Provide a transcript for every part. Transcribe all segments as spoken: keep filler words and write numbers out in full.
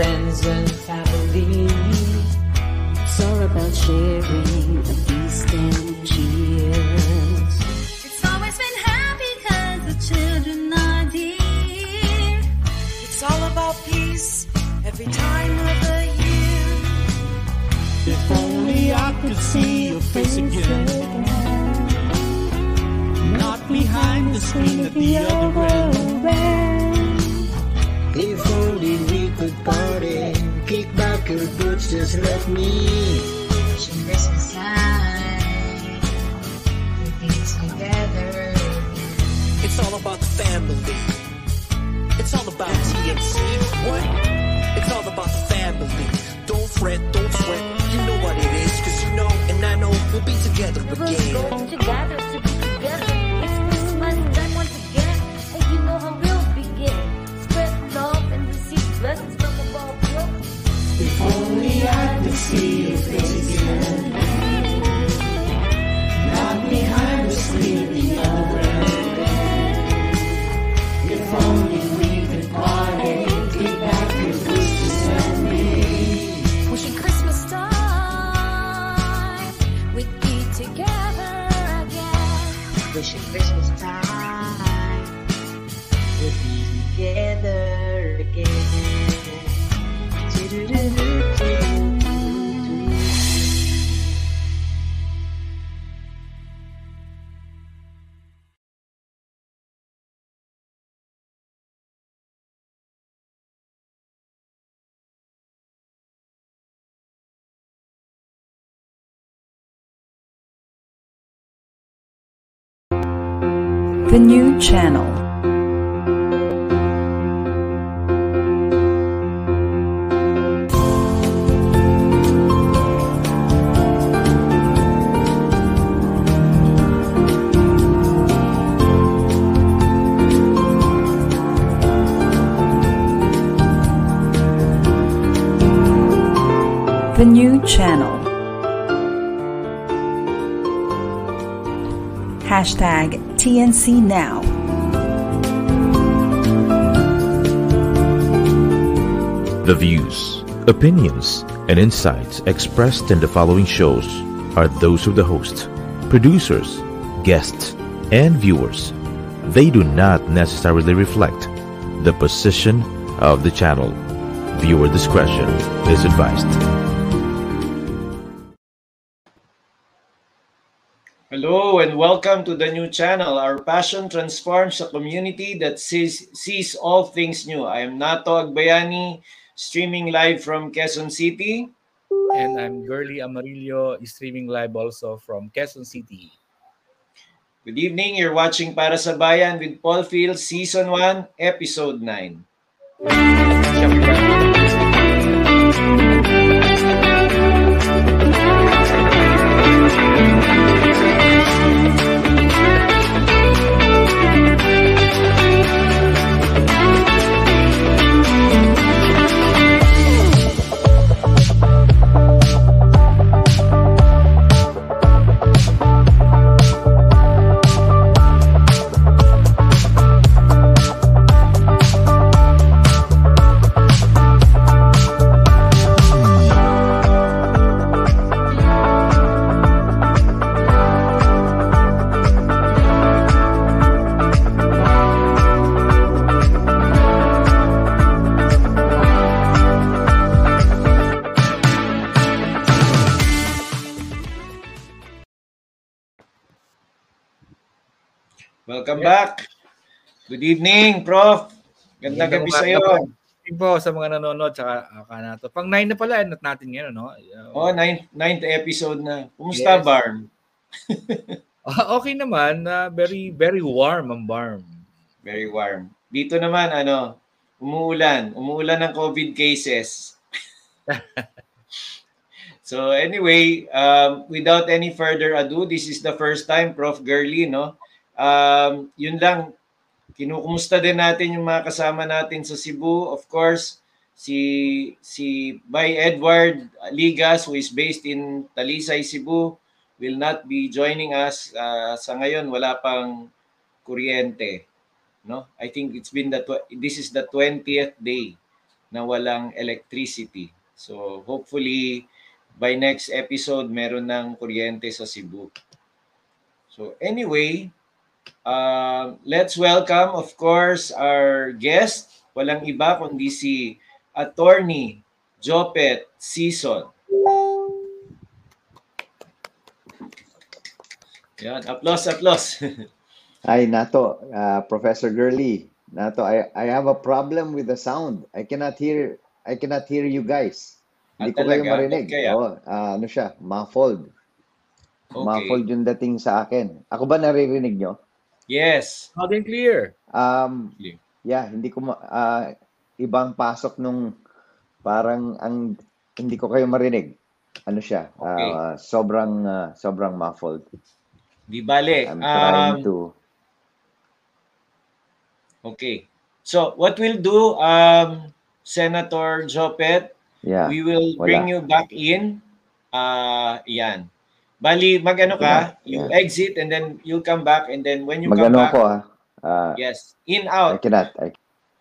friends and family. It's all about sharing a feast and cheers. It's always been happy cause the children are dear. It's all about peace every time of the year. If only I could see your face again, not behind the screen at the other end. If only we could party, kick back your boots, just let me. Wishing Christmas time, we'll be together. It's all about the family. It's all about T M C. What? It's all about the family. Don't fret, don't sweat. You know what it is, cause you know and I know we'll be together We're again. going together to be together. It's Christmas time once again, and you know how we'll begin. Spread love and receive blessings from above. Yo. If only I could see your face again, not behind the screen at the other end. If only we could party, kick back your boots, just let me. Wishing Christmas time, we'd be together again. Wishing Christmas time, we'll be together again. The new channel. The new channel. Hashtag T N C Now. The views, opinions, and insights expressed in the following shows are those of the host, producers, guests, and viewers. They do not necessarily reflect the position of the channel. Viewer discretion is advised. Hello and welcome to the new channel. Our passion transforms a community that sees, sees all things new. I am Nato Agbayani, streaming live from Quezon City. And I'm Girly Amarillo, streaming live also from Quezon City. Good evening. You're watching Para sa Bayan with Paul Fields, Season one, Episode nine. Welcome back. Good evening, Prof. Gandang gabi sa iyo. Thank po sa mga nanonood sa kanato. Pang nine na pala end natin ngayon, no? Oh, ninth, ninth episode na. Kumusta, yes. Barm? Okay naman. Uh, very, very warm ang Barm. Very warm. Dito naman, ano, umuulan. Umuulan ng COVID cases. So anyway, um, without any further ado, this is the first time, Prof Girly, no? Um, yun lang, kinukumusta din natin yung mga kasama natin sa Cebu. Of course, si si Bay Edward Ligas, who is based in Talisay, Cebu, will not be joining us. Uh, sa ngayon, wala pang kuryente. No? I think it's been the tw- this is the twentieth day na walang electricity. So hopefully by next episode meron ng kuryente sa Cebu. So anyway, uh, let's welcome of course our guest. Walang iba kundi si Attorney Jopet Sison. Yan, applause, applause. Ay, Nato, uh, Professor Gurley. Nato, I, I have a problem with the sound. I cannot hear I cannot hear you guys. Hindi ko kayo marinig. Oh, uh, ano siya? Muffled. Okay. Muffled yung dating sa akin. Ako ba naririnig nyo? Yes. Loud and clear. Um, yeah, hindi ko ma- uh, ibang pasok nung parang ang hindi ko kayo marinig. Ano siya? Okay. Uh, sobrang uh, sobrang muffled. Di bale. I'm trying um, to. Okay. So, what we'll do, um, Senator Jopet, yeah, we will wala. bring you back in. Uh, yan. Bali, mag-ano ka, yeah, you yeah. exit and then you'll come back and then when you mag-ano come back. Ko, ah. Uh, yes. In, out. I cannot. I...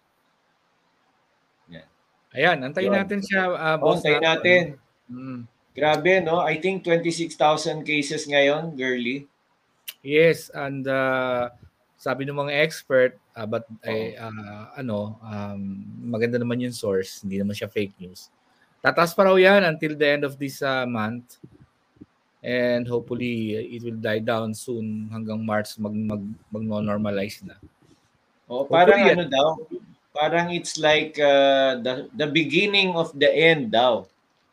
Yeah. Ayan, antayin Yun. natin siya. Uh, boss antayin natin. Hmm. Grabe, no? I think twenty-six thousand cases ngayon, Girly. Yes, and uh, sabi ng mga expert, uh, but eh, uh, ano, um, maganda naman yung source, hindi naman siya fake news. Tataas pa raw yan until the end of this uh, month. And hopefully it will die down soon hanggang March mag mag mag-normalize na. Oh, parang hopefully, ano daw? Parang it's like uh, the the beginning of the end daw.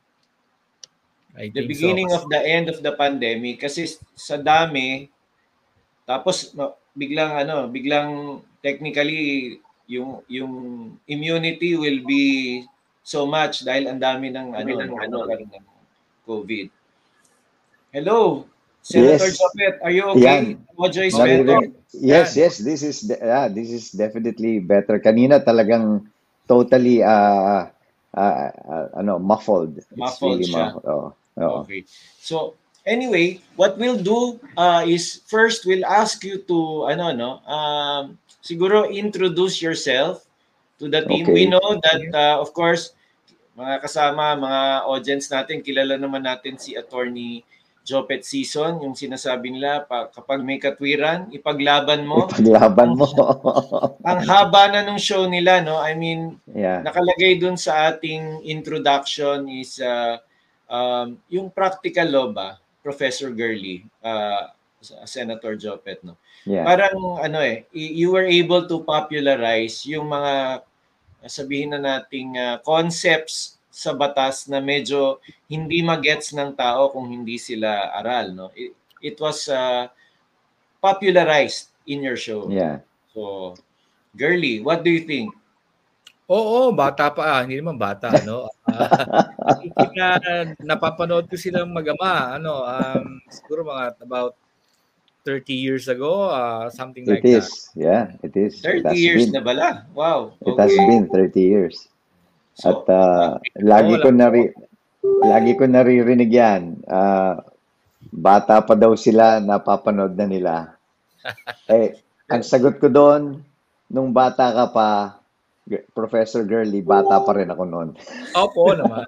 I the think beginning so. of the end of the pandemic kasi sa dami tapos no, biglang ano, biglang technically yung yung immunity will be so much dahil ang dami ng ano ng ano ng COVID. Hello, Senator yes. Jopet, are you okay? Audio is better. Yes, Yan. yes, this is yeah, this is definitely better. Kanina talagang totally uh, uh, uh ano muffled. Muffled really siya. Muffled. Oh, oh. Okay. So anyway, what we'll do uh, is first we'll ask you to ano no, um, siguro introduce yourself to the team. Okay. We know that uh, of course mga kasama, mga audience natin, kilala naman natin si Attorney Jopet Sison, yung sinasabi nila pa, kapag may katwiran, ipaglaban mo. Ipaglaban mo. Ang haba na nung show nila, no? I mean, yeah. nakalagay dun sa ating introduction is uh, um, yung practical law ba, Professor Gurley, uh, Senator Jopet, no? Yeah. Parang ano eh, you were able to popularize yung mga sabihin na nating uh, concepts sa batas na medyo hindi magets ng tao kung hindi sila aral, no? It, it was uh, popularized in your show. Yeah. So, Gurley, what do you think? Oo, bata pa, ah. Hindi naman bata, no? Uh, na, napapanood ko silang mag-ama, ano, um, siguro mga about thirty years ago, uh, something it like is. that. Yeah, it is. thirty it years been, na bala. Wow. It okay. has been thirty years. So, At uh, lagi ko nari lagi ko naririnig yan. Uh, bata pa daw sila, napapanood na nila. Eh, ang sagot ko doon, nung bata ka pa, Professor Gurley, bata pa rin ako noon. Opo naman.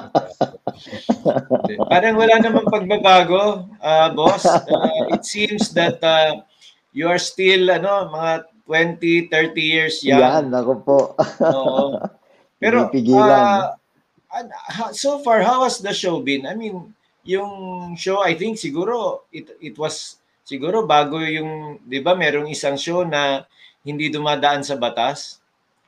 Parang wala namang pagbabago, uh, boss. Uh, it seems that uh, you are still ano, mga twenty, thirty years young. Yan, ako po. Oo. Pero uh, so far, how has the show been? I mean, yung show, I think siguro it it was siguro bago yung, 'di ba, merong isang show na hindi dumadaan sa batas.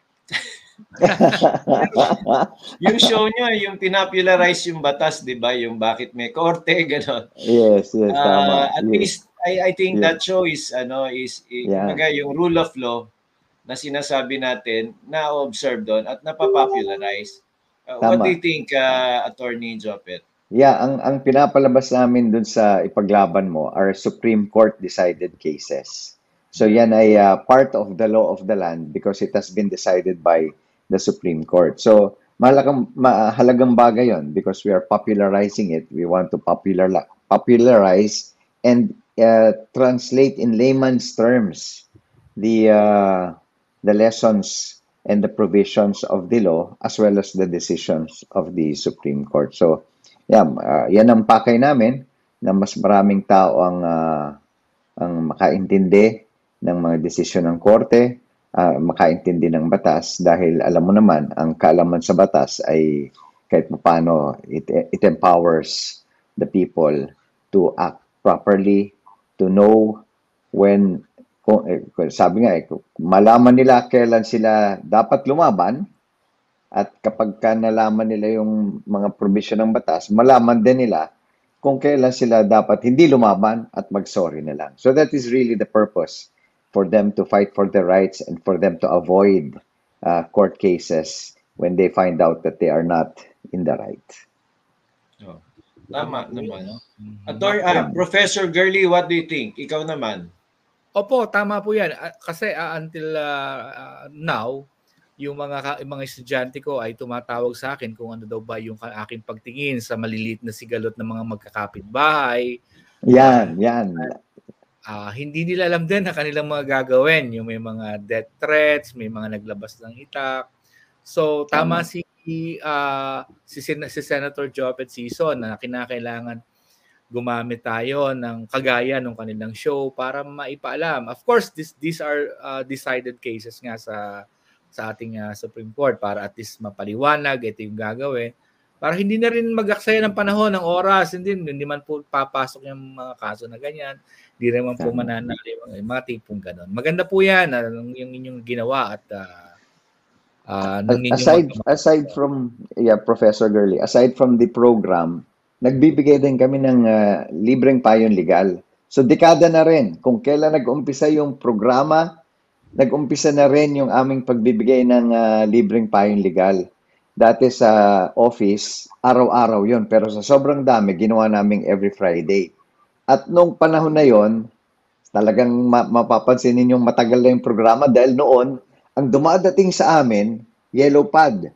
Yung show nyo, yung pinapularize yung batas, 'di ba? Yung bakit may korte, gano'n. Yes, yes, uh, tama. At yes. least I I think yes. that show is ano is yeah. kumbaga yung rule of law na sinasabi natin, na-observe doon at napapopularize. Uh, what do you think, uh, Attorney Jopet? Yeah, ang ang pinapalabas namin doon sa ipaglaban mo are Supreme Court decided cases. So yan ay uh, part of the law of the land because it has been decided by the Supreme Court. So mahalagang mahalagang bagay yon because we are popularizing it. We want to popular popularize and uh, translate in layman's terms the uh, the lessons and the provisions of the law as well as the decisions of the Supreme Court. So, yeah, uh, yan ang pakay namin na mas maraming tao ang uh, ang makaintindi ng mga desisyon ng korte, uh, makaintindi ng batas dahil alam mo naman ang kaalaman sa batas ay kahit paano it, it empowers the people to act properly, to know when kung, eh, sabi nga eh, malaman nila kailan sila dapat lumaban at kapag ka nalaman nila yung mga provision ng batas, malaman din nila kung kailan sila dapat hindi lumaban at mag-sorry na lang. So that is really the purpose for them to fight for their rights and for them to avoid uh, court cases when they find out that they are not in the right. Oh, tama naman. No? Ator, uh, Professor Gurley, what do you think? Ikaw naman. Opo, tama po yan. Kasi uh, until uh, uh, now, yung mga yung mga estudyante ko ay tumatawag sa akin kung ano daw ba yung aking pagtingin sa maliliit na sigalot ng mga magkakapitbahay. Yan, yan. Uh, hindi nila alam din na kanilang mga gagawin. Yung may mga death threats, may mga naglabas ng itak. So, tama um, si, uh, si, si Senator Jopet Sison na kinakailangan gumamit tayo ng kagaya ng kanilang show para maipaalam. Of course, this, these are uh, decided cases nga sa sa ating uh, Supreme Court para at least mapaliwanag, ito yung gagawin. Para hindi na rin mag-aksaya ng panahon, ng oras, hindi, hindi man po papasok yung mga kaso na ganyan, hindi naman po mananali, mga, mga tipong gano'n. Maganda po yan, uh, yung inyong ginawa at uh, uh, aside, aside from, yeah, Professor Gurley, aside from the program, nagbibigay din kami ng uh, libreng payon legal. So, dekada na rin. Kung kailan nag-umpisa yung programa, nag-umpisa na rin yung aming pagbibigay ng uh, libreng payon legal. Dati sa office, araw-araw yon. Pero sa sobrang dami, ginawa namin every Friday. At nung panahon na yon, talagang ma- mapapansin ninyong matagal na yung programa dahil noon, ang dumadating sa amin, yellow pad.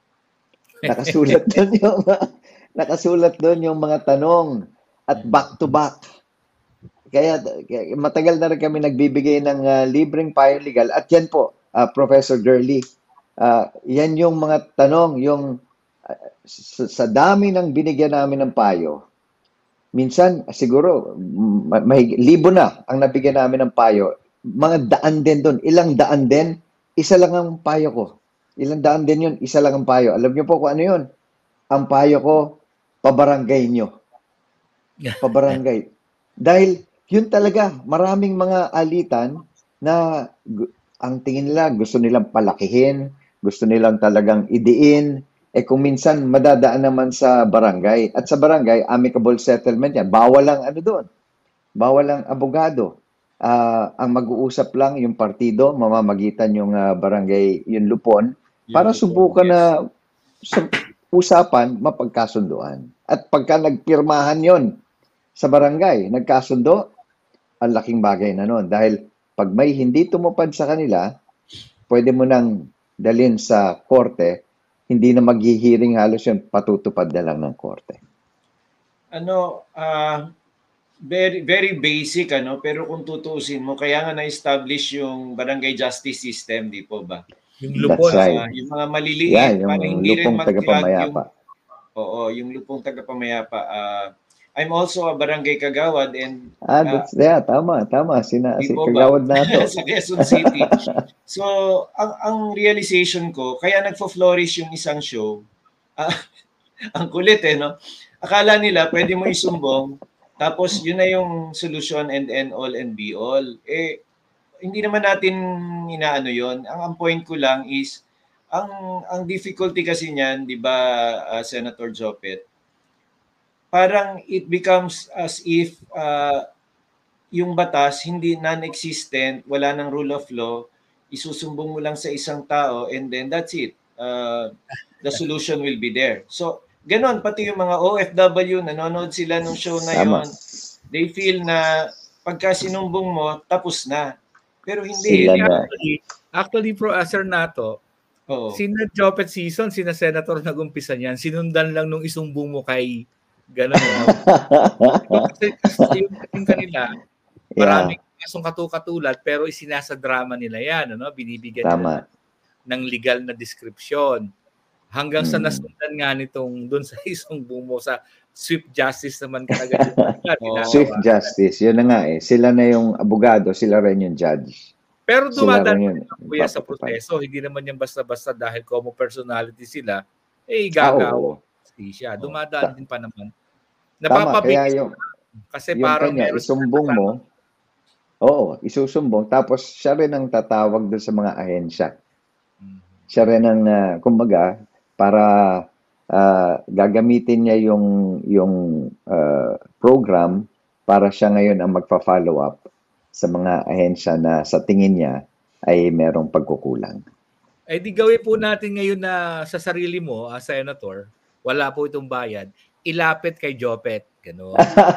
Nakasulat doon yung... Nakasulat doon yung mga tanong at back-to-back. Kaya, kaya matagal na rin kami nagbibigay ng uh, libreng payo legal. At yan po, uh, Professor Gurley, uh, yan yung mga tanong, yung uh, sa, sa dami ng binigyan namin ng payo, minsan siguro may libo na ang nabigyan namin ng payo. Mga daan din doon. Ilang daan din, isa lang ang payo ko. Ilang daan din yun, isa lang ang payo. Alam niyo po kung ano yun? Ang payo ko, pabarangay nyo. Pabarangay. Dahil yun talaga, maraming mga alitan na ang tingin nila, gusto nilang palakihin, gusto nilang talagang idiin, eh kung minsan madadaan naman sa barangay. At sa barangay, amicable settlement yan. Bawal lang ano doon. Bawal lang abogado. Uh, ang mag-uusap lang yung partido, mamamagitan yung uh, barangay, yung lupon, para subukan na sa usapan, mapagkasunduan. At pagka nagpirmahan yon sa barangay, nagkasundo, ang laking bagay na nun. Dahil pag may hindi tumupad sa kanila, pwede mo nang dalhin sa korte, hindi na maghihiring halos yun, patutupad na lang ng korte. Ano, uh, very very basic, ano, pero kung tutuusin mo, kaya nga na-establish yung barangay justice system, di po ba? Yung lupon, right. uh, yung mga maliliit, yeah, yung para hindi rin lupong tagapamayapa. Yung, oo, yung lupong tagapamayapa. Uh, I'm also a barangay kagawad and ah, that's, uh, yeah, tama, tama. Sina, si kagawad na to. Sa Quezon City. So, ang, ang realization ko, kaya nagfo-flourish yung isang show, uh, ang kulit eh, no? Akala nila pwede mo isumbong, tapos yun na yung solution and end all and be all. Eh, hindi naman natin inaano yon. Ang, ang point ko lang is, ang ang difficulty kasi niyan, di ba, uh, Senator Jopet, parang it becomes as if uh, yung batas hindi non-existent, wala ng rule of law, isusumbong mo lang sa isang tao and then that's it. Uh, the solution will be there. So, ganon, pati yung mga O F W, nanonood sila ng show na yon, they feel na pagka sinumbong mo, tapos na. Pero hindi. Actually, actually, Pro uh, Sir Nato, oo. Sina Jopet Sison, sina Senator nag-umpisa niyan, sinundan lang nung isumbong mo kay gano'n. Kasi, kasi yung, yung kanila, maraming kasong yeah. katu-katulad, pero isinasadrama nila yan, ano? Binibigyan Tama. nila ng legal na description. Hanggang sa Mm. nasundan nga nitong doon sa isang bumo sa swift justice naman kagad. Oo. Swift justice, yun na nga eh. Sila na yung abogado, sila rin yung judge. Pero Sila dumadaan rin yun. naman kuya sa Papatupad. proseso. Hindi naman yan basta-basta dahil common personality sila, eh Ah, gagawa oo. siya. Dumadaan Ta- din pa naman. Tama, Napapabilis kaya yung, kasi yung parang kanya, meron isumbong mo, oo, isusumbong, tapos siya rin ang tatawag doon sa mga ahensya. Siya rin ang, ah, kumbaga, para ah, gagamitin niya yung, yung ah, program para siya ngayon ang magpa-follow up sa mga ahensya na sa tingin niya ay merong pagkukulang. Eh di gawin po natin ngayon na sa sarili mo, as senator, wala po itong bayad, ilapit kay Jopet. Gano'n.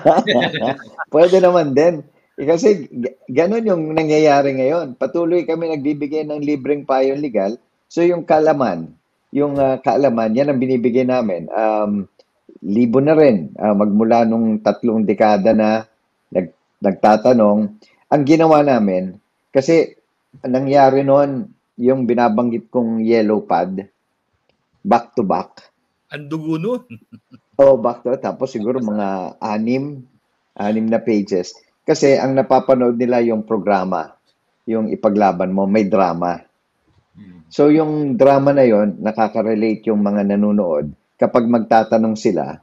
Pwede naman din. Eh, kasi g- ganun yung nangyayari ngayon. Patuloy kami nagbibigay ng libreng payong legal. So yung kaalaman, yung ah, kaalaman, yan ang binibigay namin. Um, libo na rin. Ah, magmula nung tatlong dekada na nag, nagtatanong. Ang ginawa namin, kasi nangyari noon, yung binabanggit kong yellow pad, back to back. Ang dugo nun. Oh, back to tapos siguro mga anim, anim na pages. Kasi ang napapanood nila yung programa, yung ipaglaban mo, may drama. So yung drama na yon, nakaka-relate yung mga nanonood. Kapag magtatanong sila,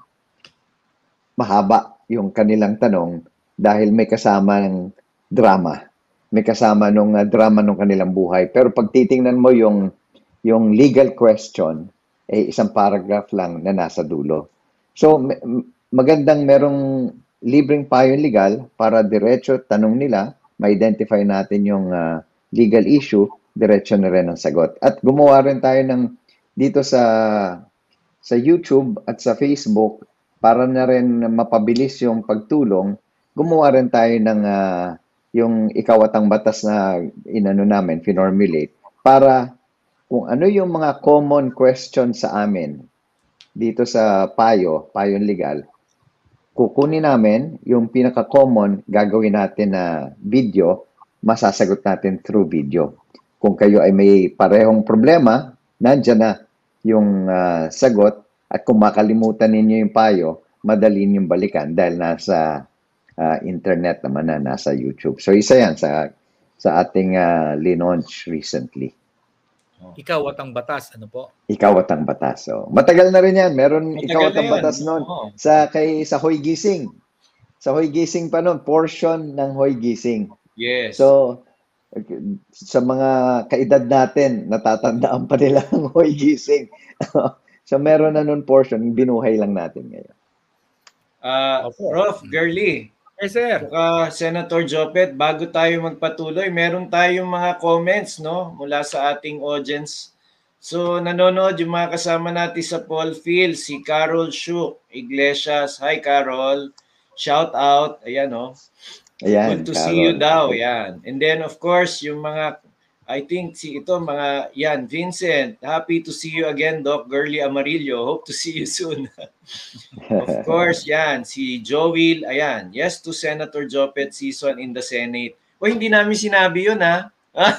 mahaba yung kanilang tanong dahil may kasama ng drama. May kasama nung uh, drama ng kanilang buhay. Pero pag titingnan mo yung yung legal question, eh isang paragraph lang na nasa dulo. So m- magandang merong libreng payong legal para diretso tanong nila, ma-identify natin yung uh, legal issue, diretso na rin ang sagot. At gumawa rin tayo ng dito sa sa YouTube at sa Facebook para na rin mapabilis yung pagtulong. Gumawa rin tayo ng uh, yung ikawatang batas na inano namin, finormulate, para kung ano yung mga common questions sa amin dito sa payo, payong legal, kukunin namin yung pinaka-common, gagawin natin na video, masasagot natin through video. Kung kayo ay may parehong problema, nandyan na yung uh, sagot, at kung makalimutan ninyo yung payo, madali yung balikan dahil nasa uh, internet naman na, nasa YouTube. So isa yan sa, sa ating uh, linaunch recently. Ikaw at ang batas, ano po? Ikaw at ang batas. So, matagal na rin yan. Meron Matagal ikaw at na ang yan. batas noon Oo. sa kay sa Hoy Gising. Sa Hoy Gising pa noon, portion ng Hoy Gising. Yes. So sa mga kaedad natin, natatandaan pa nila ang Hoy Gising. So meron na noon portion, binuhay lang natin ngayon. Ah, Prof Girly, Yes, sir. saka Senator Jopet, bago tayo magpatuloy, meron tayong mga comments, no, mula sa ating audience. So, nanonood yung mga kasama natin sa Paul Field, si Carol Shuk Iglesias. Hi, Carol. Shout out. Ayan, no. Ayan, Good to see you Carol. daw. Yan. And then, of course, yung mga, I think, si ito, mga, yan, Vincent. Happy to see you again, Doc Girly Amarillo. Hope to see you soon. Of course, yan, si Joel, ayan, yes to Senator Jopet season in the Senate. O, hindi namin sinabi yun, ha?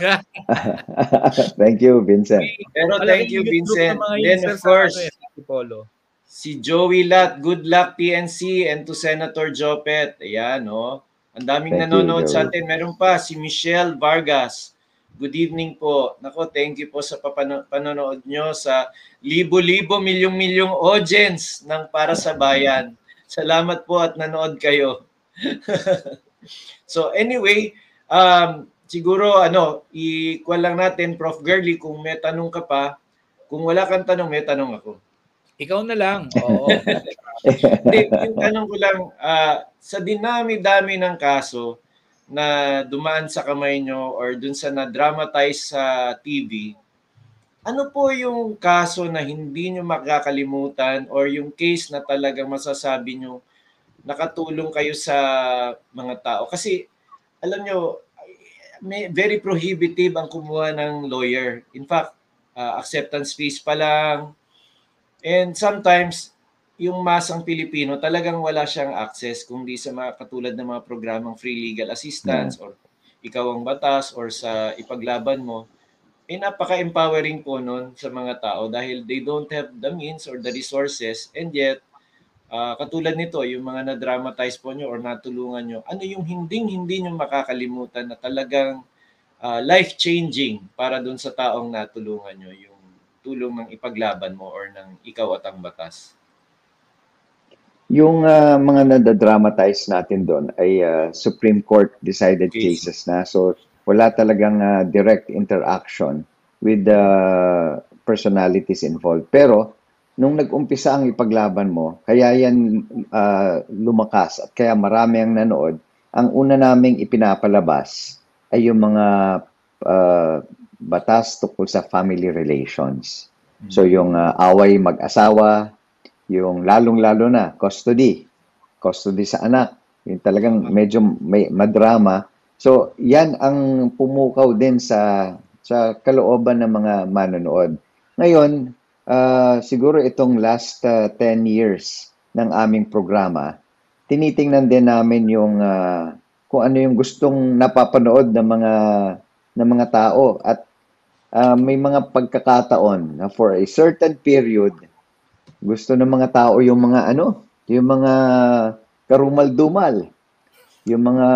Thank you, Vincent. Pero Alam thank ko, you, yung group Vincent. ng mga Then, users of sa course, ano eh, si Polo. si Joey Lat, good luck T N C, and to Senator Jopet. Ayan, no? Ang daming Thank you, nanonood sa Joey. atin. Meron pa, si Michelle Vargas. Good evening po. Nako, thank you po sa papano- panonood nyo sa libo-libo, milyong-milyong audience ng Para sa Bayan. Salamat po at nanood kayo. So anyway, um, siguro ano, i-kuha lang natin, Prof Girly, kung may tanong ka pa. Kung wala kang tanong, may tanong ako. Ikaw na lang. Oo. Hindi, yung tanong ko lang, ah, sa dinami-dami ng kaso na dumaan sa kamay nyo or dun sa na-dramatize sa T V, ano po yung kaso na hindi nyo makakalimutan or yung case na talagang masasabi nyo nakatulong kayo sa mga tao? Kasi alam nyo, may, very prohibitive ang kumuha ng lawyer. In fact, uh, acceptance fees pa lang. And sometimes, yung masang Pilipino, talagang wala siyang access kung di sa mga katulad ng mga programang free legal assistance or ikaw ang batas or sa ipaglaban mo. eh napaka-empowering po nun sa mga tao dahil they don't have the means or the resources, and yet uh, katulad nito, yung mga na-dramatize po nyo or natulungan nyo, ano yung hinding-hindi nyo makakalimutan na talagang uh, life-changing para dun sa taong natulungan nyo, yung tulong ng ipaglaban mo or ng ikaw at ang batas? Yung uh, mga nadadramatize natin doon ay uh, Supreme Court decided Case. cases na. So wala talagang uh, direct interaction with the personalities involved. Pero nung nag-umpisa ang ipaglaban mo, kaya yan uh, lumakas at kaya marami ang nanood, ang una naming ipinapalabas ay yung mga uh, batas tungkol sa family relations. So yung uh, away mag-asawa, yung lalong-lalo na custody, custody sa anak, yung talagang medyo may madrama. So yan ang pumukaw din sa sa kalooban ng mga manonood. Ngayon, uh, siguro itong last uh, ten years ng aming programa, tinitingnan din namin yung uh, kung ano yung gustong napapanood ng mga ng mga tao, at uh, may mga pagkakataon na for a certain period gusto ng mga tao yung mga ano, yung mga karumal-dumal, yung mga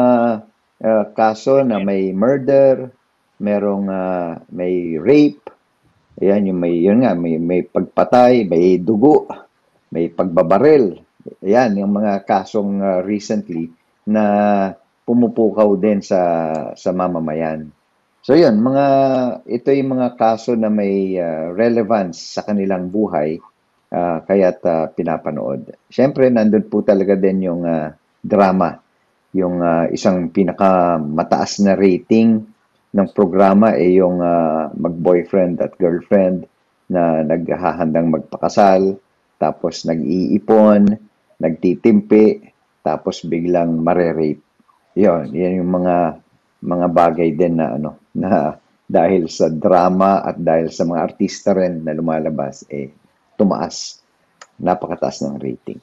uh, kaso na may murder, merong uh, may rape, ayan, yung may yun nga, may may pagpatay, may dugo, may pagbabaril. Ayan, yung mga kasong uh, recently na pumupukaw din sa sa mamamayan. So yun, mga ito yung mga kaso na may uh, relevance sa kanilang buhay. Uh, kaya't uh, pinapanood. Siyempre, nandun po talaga din yung uh, drama. Yung uh, isang pinakamataas na rating ng programa ay eh, yung uh, mag-boyfriend at girlfriend na naghahandang magpakasal, tapos nag-iipon, nagtitimpi, tapos biglang mare-rape. Yun, yan yung mga mga bagay din na ano na dahil sa drama at dahil sa mga artista rin na lumalabas, eh tumaas. Napakataas ng rating.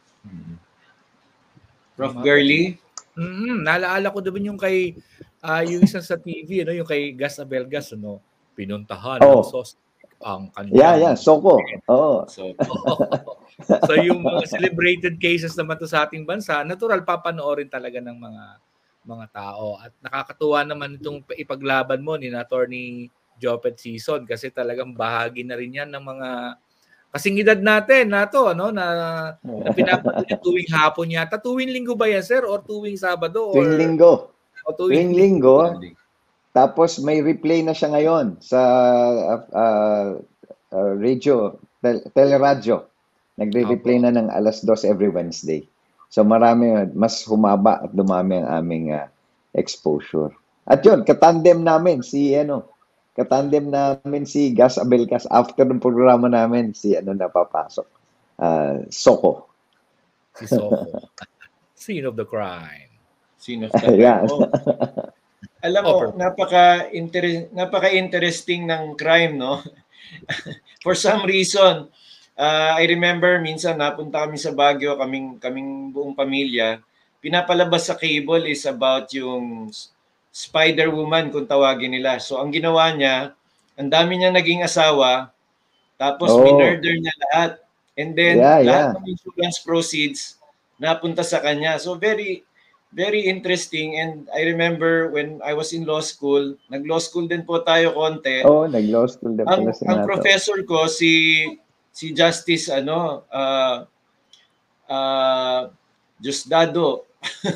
Prof Girly? Mm-hmm. Naalaala ko naman yung kay, uh, yung isang sa T V, ano, yung kay Gas Abelgas, ano, pinuntahan oh. ng sos ang kanya. Yeah, yeah, Soko. Oo. So, so yung mga celebrated cases naman to sa ating bansa, natural papanoorin talaga ng mga mga tao. At nakakatuwa naman itong ipaglaban mo ni Attorney Jopet Sison kasi talagang bahagi na rin yan ng mga kasing edad natin na to, ano, na, na pinapanood yung tuwing hapon yata. Tuwing linggo ba yan, sir? Or tuwing Sabado? Or, tuwing linggo. O tuwing, tuwing linggo. Tapos may replay na siya ngayon sa uh, uh, uh, radio, tel- teleradyo. Nagre-replay na ng alas dos every Wednesday. So marami, mas humaba at dumami ang aming uh, exposure. At yun, katandem namin si, ano, katandem namin si Gas Abelgas. After ng programa namin, si ano napapasok. Uh, Soko. Si Soko. Scene of the crime. Scene of the crime. Yeah. Oh. Alam mo, napaka inter- napaka-interesting ng crime, no? For some reason, uh, I remember minsan napunta kami sa Baguio, kaming kaming buong pamilya. Pinapalabas sa cable is about yung Spider-Woman kung tawagin nila. So ang ginawa niya, ang dami niya naging asawa, tapos oh. minurder niya lahat. And then yeah, lahat yeah. ng insurance proceeds napunta sa kanya. So very very interesting. And I remember when I was in law school, nag-law school din po tayo konti. Oh, nag-law school din ang, pala si ang Nato. professor ko si si Justice ano uh, uh, Diosdado.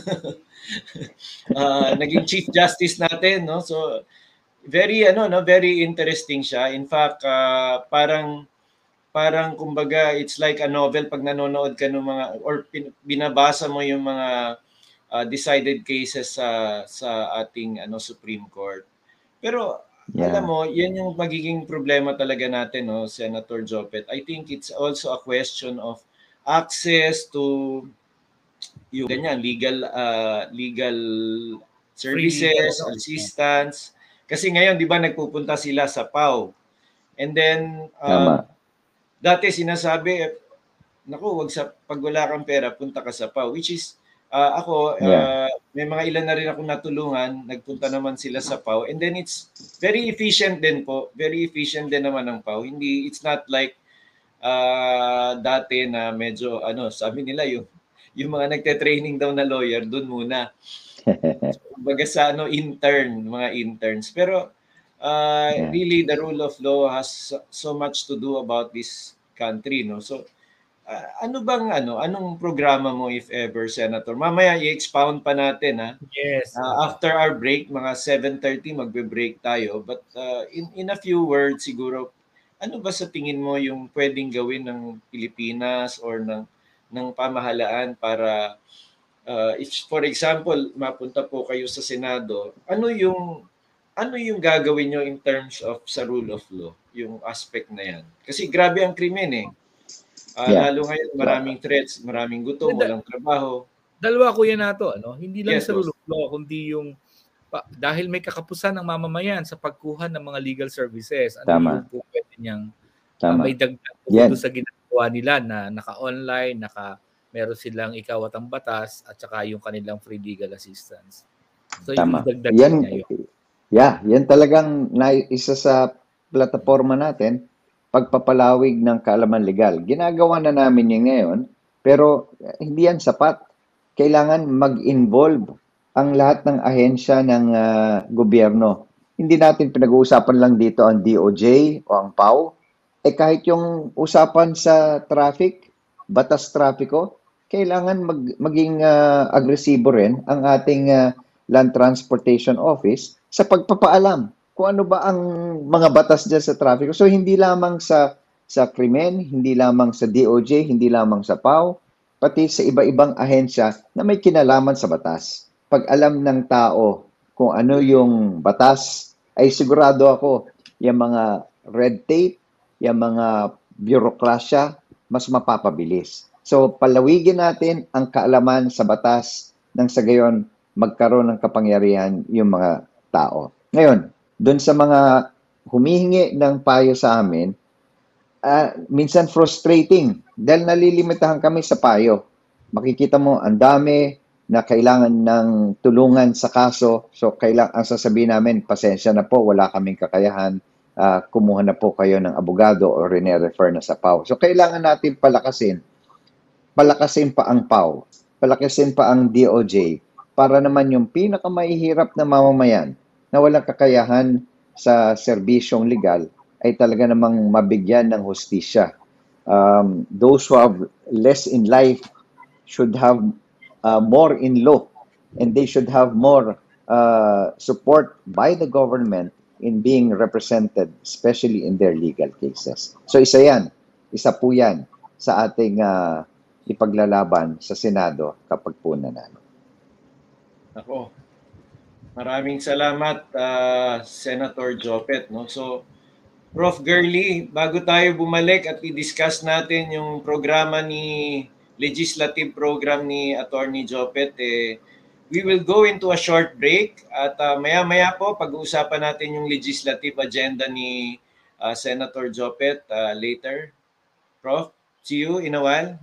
uh, naging Chief Justice natin, no? So very ano no, very interesting siya. In fact, uh, parang parang kumbaga it's like a novel pag nanonood ka ng mga or pin, binabasa mo yung mga uh, decided cases sa sa ating ano Supreme Court. Pero yeah. alam mo, yan yung magiging problema talaga natin, no, Senator Jopet. I think it's also a question of access to yung ganyan legal uh, legal services, Free. assistance. Kasi ngayon, 'di ba, nagpupunta sila sa P A W. And then uh, dati sinasabi, naku, wag sa pag wala kang pera, punta ka sa P A W, which is Uh, ako, Yeah. uh, may mga ilan na rin akong natulungan, nagpunta naman sila sa P A W. And then it's very efficient din po. Very efficient din naman ang P A W. Hindi, it's not like uh, dati na medyo, ano, sabi nila yung, yung mga nagte-training daw na lawyer, dun muna. Baga sa ano, intern, mga interns. Pero uh, Yeah. really, the rule of law has so- so much to do about this country, no? So, uh, ano bang, ano, anong programa mo if ever, Senator? Mamaya i-expound pa natin, ha? Yes. Uh, after our break, mga seven thirty, magbe-break tayo. But uh, in, in a few words, siguro, ano ba sa tingin mo yung pwedeng gawin ng Pilipinas or ng, ng pamahalaan para, uh, if, for example, mapunta po kayo sa Senado, ano yung ano yung gagawin nyo in terms of sa rule of law, yung aspect na yan? Kasi grabe ang krimen eh. Uh, Yeah. Lalo ngayon, maraming threats, maraming gutom, Hindi, walang trabaho. Dalawa kuya nato, ano? Hindi lang Yes, sa boss. rule of law, kundi yung pa, dahil may kakapusan ng mamamayan sa pagkuha ng mga legal services. Ano Tama. yung po pwede niyang uh, Tama. may dagdag po Yan. doon sa ginagawa nila na naka-online, naka meron silang ikaw at ang batas at saka yung kanilang free legal assistance. So Tama. yung idagdag Yan, niya yun. yeah, yan talagang na, isa sa plataforma natin, pagpapalawig ng kaalaman legal. Ginagawa na namin yan ngayon, pero eh, hindi yan sapat. Kailangan mag-involve ang lahat ng ahensya ng ah, gobyerno. Hindi natin pinag-uusapan lang dito ang D O J o ang P A W. Eh kahit yung usapan sa traffic, batas trapiko, kailangan mag, maging ah, agresibo rin ang ating ah, Land Transportation Office sa pagpapaalam kung ano ba ang mga batas dyan sa traffic. So hindi lamang sa sa krimen, hindi lamang sa D O J, hindi lamang sa P A W, pati sa iba-ibang ahensya na may kinalaman sa batas. Pag alam ng tao kung ano yung batas, ay sigurado ako yung mga red tape, yung mga bureaucracia, mas mapapabilis. So palawigin natin ang kaalaman sa batas nang sa gayon magkaroon ng kapangyarihan yung mga tao. Ngayon, doon sa mga humihingi ng payo sa amin, uh, minsan frustrating dahil nalilimitahan kami sa payo. Makikita mo, ang dami na kailangan ng tulungan sa kaso. So, kailang, ang sasabihin namin, pasensya na po, wala kaming kakayahan. Uh, kumuha na po kayo ng abogado o rene-refer na sa P A W. So, kailangan natin palakasin. Palakasin pa ang P A W. Palakasin pa ang D O J para naman yung pinakamahihirap na mamamayan na walang kakayahan sa serbisyong legal ay talaga namang mabigyan ng hustisya. Um, those who have less in life should have uh, more in law, and they should have more uh, support by the government in being represented, especially in their legal cases. So isa yan, isa po yan sa ating uh, ipaglalaban sa Senado kapag po nanalo. Ako, maraming salamat, uh, Senator Jopet. No? So, Prof Girly, bago tayo bumalik at i-discuss natin yung programa ni, legislative program ni Attorney Jopet, eh, we will go into a short break at uh, maya-maya po pag-uusapan natin yung legislative agenda ni uh, Senator Jopet uh, later. Prof, see you in a while.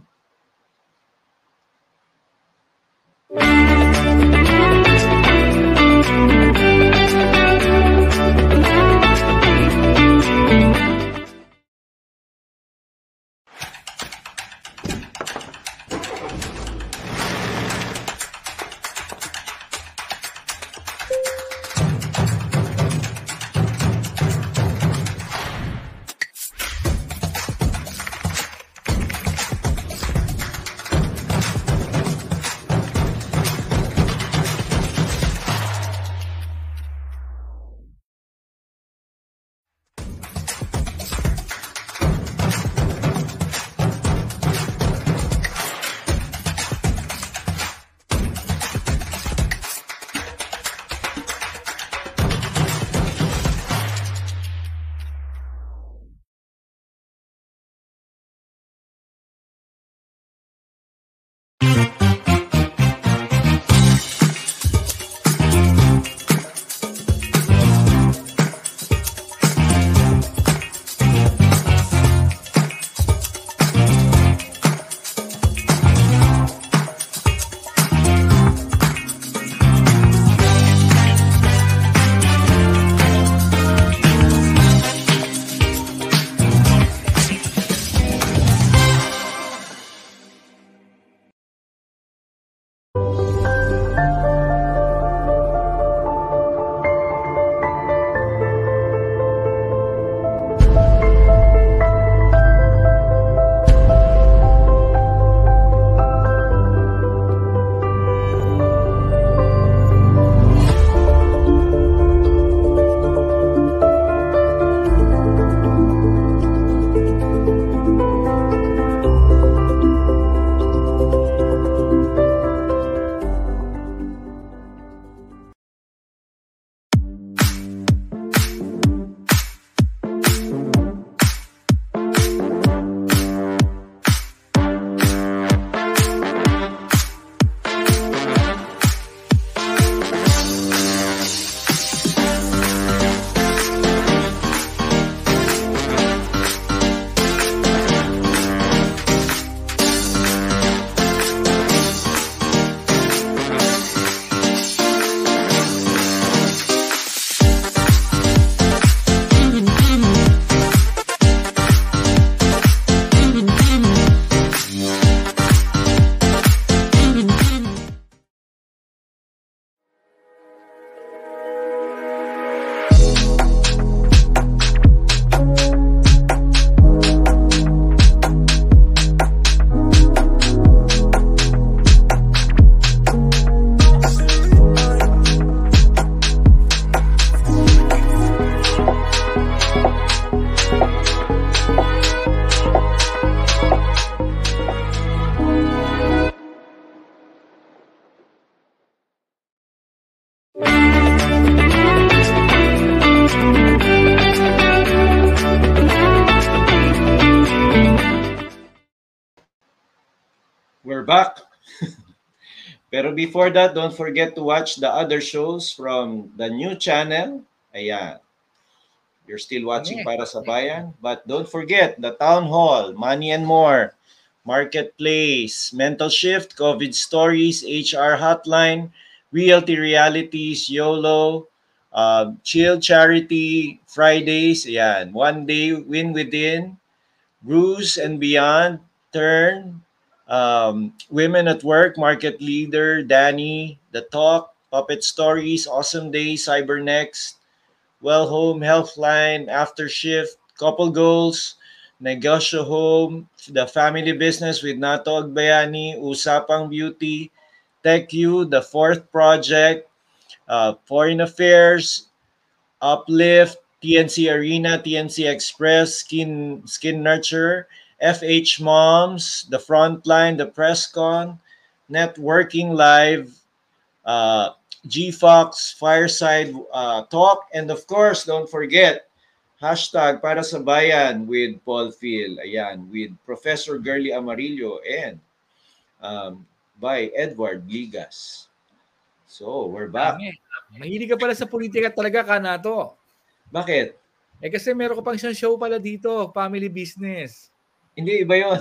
back. Pero before that, don't forget to watch the other shows from the new channel. Ayan. You're still watching Para sa Bayan. But don't forget, the Town Hall, Money and More, Marketplace, Mental Shift, COVID Stories, H R Hotline, Realty Realities, YOLO, uh, Chill Charity, Fridays, ayan. One Day, Win Within, Bruce and Beyond, Turn, um, Women at Work, Market Leader, Danny, The Talk, Puppet Stories, Awesome Day, Cybernext, Well Home, Healthline, After Shift, Couple Goals, Negosyo Home, The Family Business with Nato Agbayani, Usapang Beauty, Tech U, The Fourth Project, uh, Foreign Affairs, Uplift, T N C Arena, T N C Express, Skin Skin Nurture, F H Moms, The Frontline, The Presscon, Networking Live, uh, G Fox, Fireside uh, Talk, and of course, don't forget, hashtag Para sa Bayan with Paul Phil, ayan, with Professor Girly Amarillo and um, by Edward Ligas. So, we're back. Mahilig ka pala sa politika talaga, Kanato. Bakit? Eh kasi meron ka pang isang show pala dito, Family Business. Hindi, iba yun.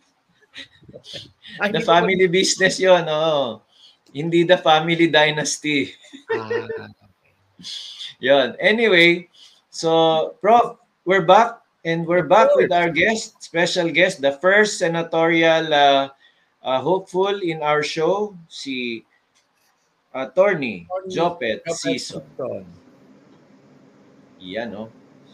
Ay, the Family pa... Business yun, oo. Hindi The Family Dynasty. Ah, okay. Yun. Anyway, so, Prof, we're back and we're back with our guest, special guest, the first senatorial uh, uh, hopeful in our show, si Attorney Jopet Sison. Yan, no?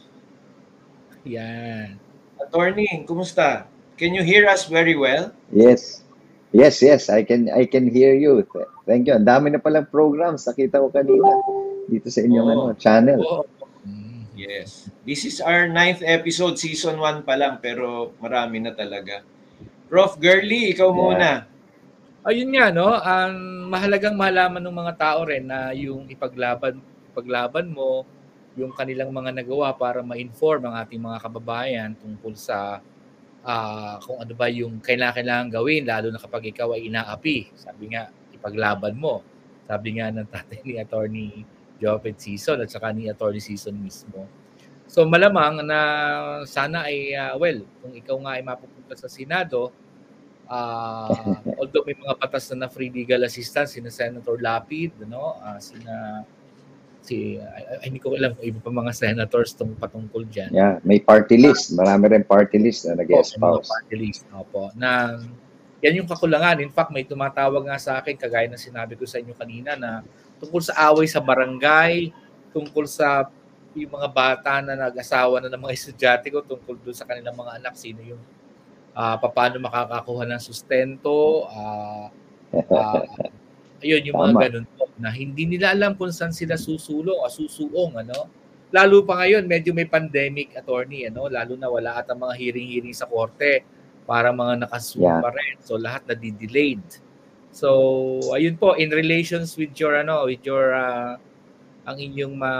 Yan. Attorney, kumusta? Can you hear us very well? Yes. Yes, yes, I can I can hear you. Thank you. Ang dami na palang programs nakita ko kanina dito sa inyong oh. ano, channel. Oh. Yes. This is our ninth episode, season one pa lang, pero marami na talaga. Prof Girly, ikaw yeah. muna. Ayun nga, no? Ang mahalagang malaman ng mga tao rin na yung ipaglaban, ipaglaban mo, yung kanilang mga nagawa para ma-inform ang ating mga kababayan tungkol sa uh, kung ano ba yung kailangan gawin, lalo na kapag ikaw ay inaapi. Sabi nga, ipaglaban mo. Sabi nga ng tatay ni Attorney Jopet Sison at saka ni Attorney Sison mismo. So malamang na sana ay, uh, well, kung ikaw nga ay mapupunta sa Senado, uh, although may mga batas na, na free legal assistance, sina Senator Lapid, no? uh, sina si ay, hindi ko alam kung iba pa mga senators tong patungkol diyan. Yeah, may party list. Marami rin party list na nag-espouse. Party list, opo. Na yan yung kakulangan. In fact, may tumatawag nga sa akin kagaya ng sinabi ko sa inyo kanina na tungkol sa away sa barangay, tungkol sa yung mga bata na nag-asawa na ng mga estudyante ko, tungkol doon sa kanilang mga anak, sino yung uh, paano makakakuha ng sustento, uh, uh, ayun, yung Tama. mga ganun po, na hindi nila alam kung saan sila susulong o susuong, ano? Lalo pa ngayon, medyo may pandemic, attorney, ano? Lalo na wala at ang mga hearing-hearing sa korte para mga nakasuong yeah. pa rin. So, lahat na di-delayed. So, ayun po, in relations with your, ano, with your, uh, ang inyong ma,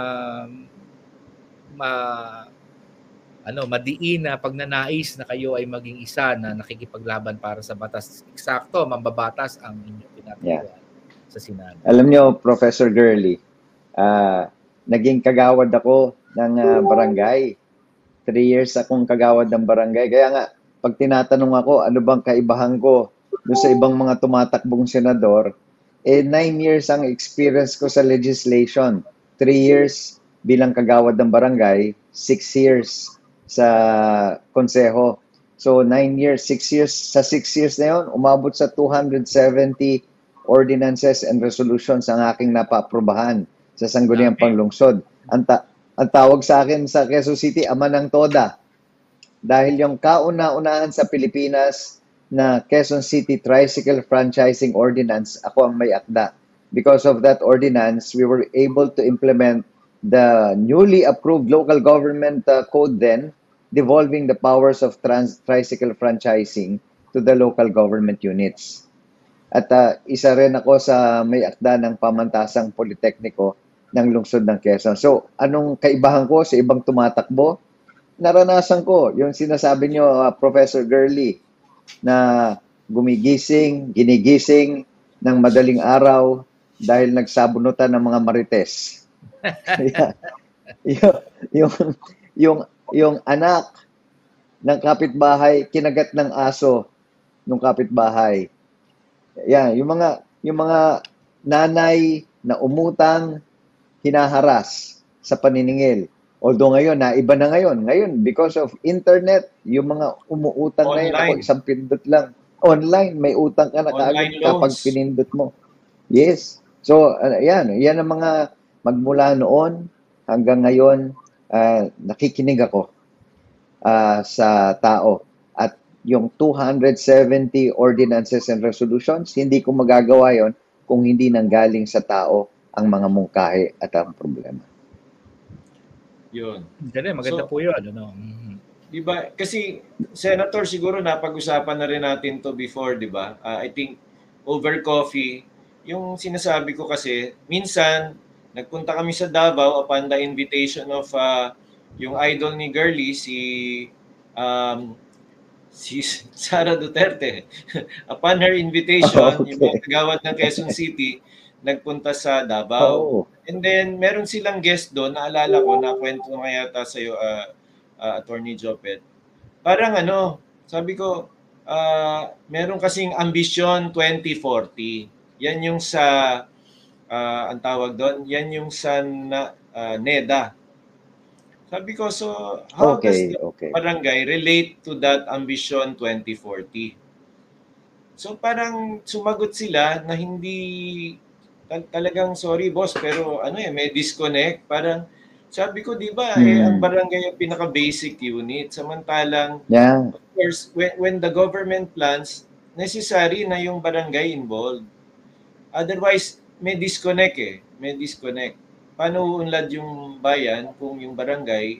ma, ano, madiin na pagnanais na kayo ay maging isa na nakikipaglaban para sa batas. Eksakto, mambabatas ang inyong pinatutuan. Yeah. Sa Senado. Alam nyo, Professor Girly, uh, naging kagawad ako ng uh, barangay. Three years akong kagawad ng barangay. Kaya nga, pag tinatanong ako, ano bang kaibahan ko doon sa ibang mga tumatakbong senador, eh, nine years ang experience ko sa legislation. Three years bilang kagawad ng barangay, six years sa konseho. So, nine years, six years, sa six years na yun, umabot sa two hundred seventy ordinances and resolutions ang aking napaaprobahan sa Sangguniang okay. Panglungsod. Ang, ta- ang tawag sa akin sa Quezon City, ama ng Toda. Dahil yung kauna-unahan sa Pilipinas na Quezon City Tricycle Franchising Ordinance, ako ang may akda. Because of that ordinance, we were able to implement the newly approved local government uh, code then, devolving the powers of trans- tricycle franchising to the local government units. At uh, isa rin ako sa may akda ng pamantasang politekniko ng lungsod ng Quezon. So, anong kaibahan ko sa ibang tumatakbo? Naranasan ko yung sinasabi nyo, uh, Professor Girly, na gumigising, ginigising ng madaling araw dahil nagsabunutan ng mga marites. yung, yung, yung, yung anak ng kapitbahay, kinagat ng aso ng kapitbahay. Yan, yung mga, yung mga nanay na umutang, hinaharas sa paniningil. Although ngayon, na iba na ngayon. Ngayon, because of internet, yung mga umuutang na yun, ako isang pindot lang. Online, may utang ka na kaagad kapag pinindot mo. Yes. So, uh, yan. Yan ang mga magmula noon hanggang ngayon, uh, nakikinig ako uh, sa tao. At yung two hundred seventy ordinances and resolutions, hindi ko magagawa yon kung hindi nanggaling sa tao ang mga mungkahi at ang problema. Yun. Maganda, maganda so, po yun. Ano? Mm-hmm. Diba? Kasi, Senator, siguro napag-usapan na rin natin to before, di ba? Uh, I think, over coffee, yung sinasabi ko kasi, minsan, nagpunta kami sa Davao upon the invitation of uh, yung idol ni Girlie, si um, si Sara Duterte. Upon her invitation, okay. Yung mga kagawad ng Quezon City, nagpunta sa Davao. Oh. And then, meron silang guest doon, naalala ko, nakwento na yata sa'yo, uh, uh, Attorney Jopet. Parang ano, sabi ko, uh, meron kasing Ambition twenty forty. Yan yung sa, uh, ang tawag doon, yan yung sa na, uh, NEDA. Sabi ko, so, how okay, does the okay. barangay relate to that Ambition twenty forty? So, parang sumagot sila na hindi... Tal- talagang sorry boss pero ano eh may disconnect, parang sabi ko di ba hmm. eh ang barangay ang pinaka basic unit, samantalang yeah. of course when, when the government plans necessary na yung barangay involved, otherwise may disconnect eh may disconnect. Paano uunlad yung bayan kung yung barangay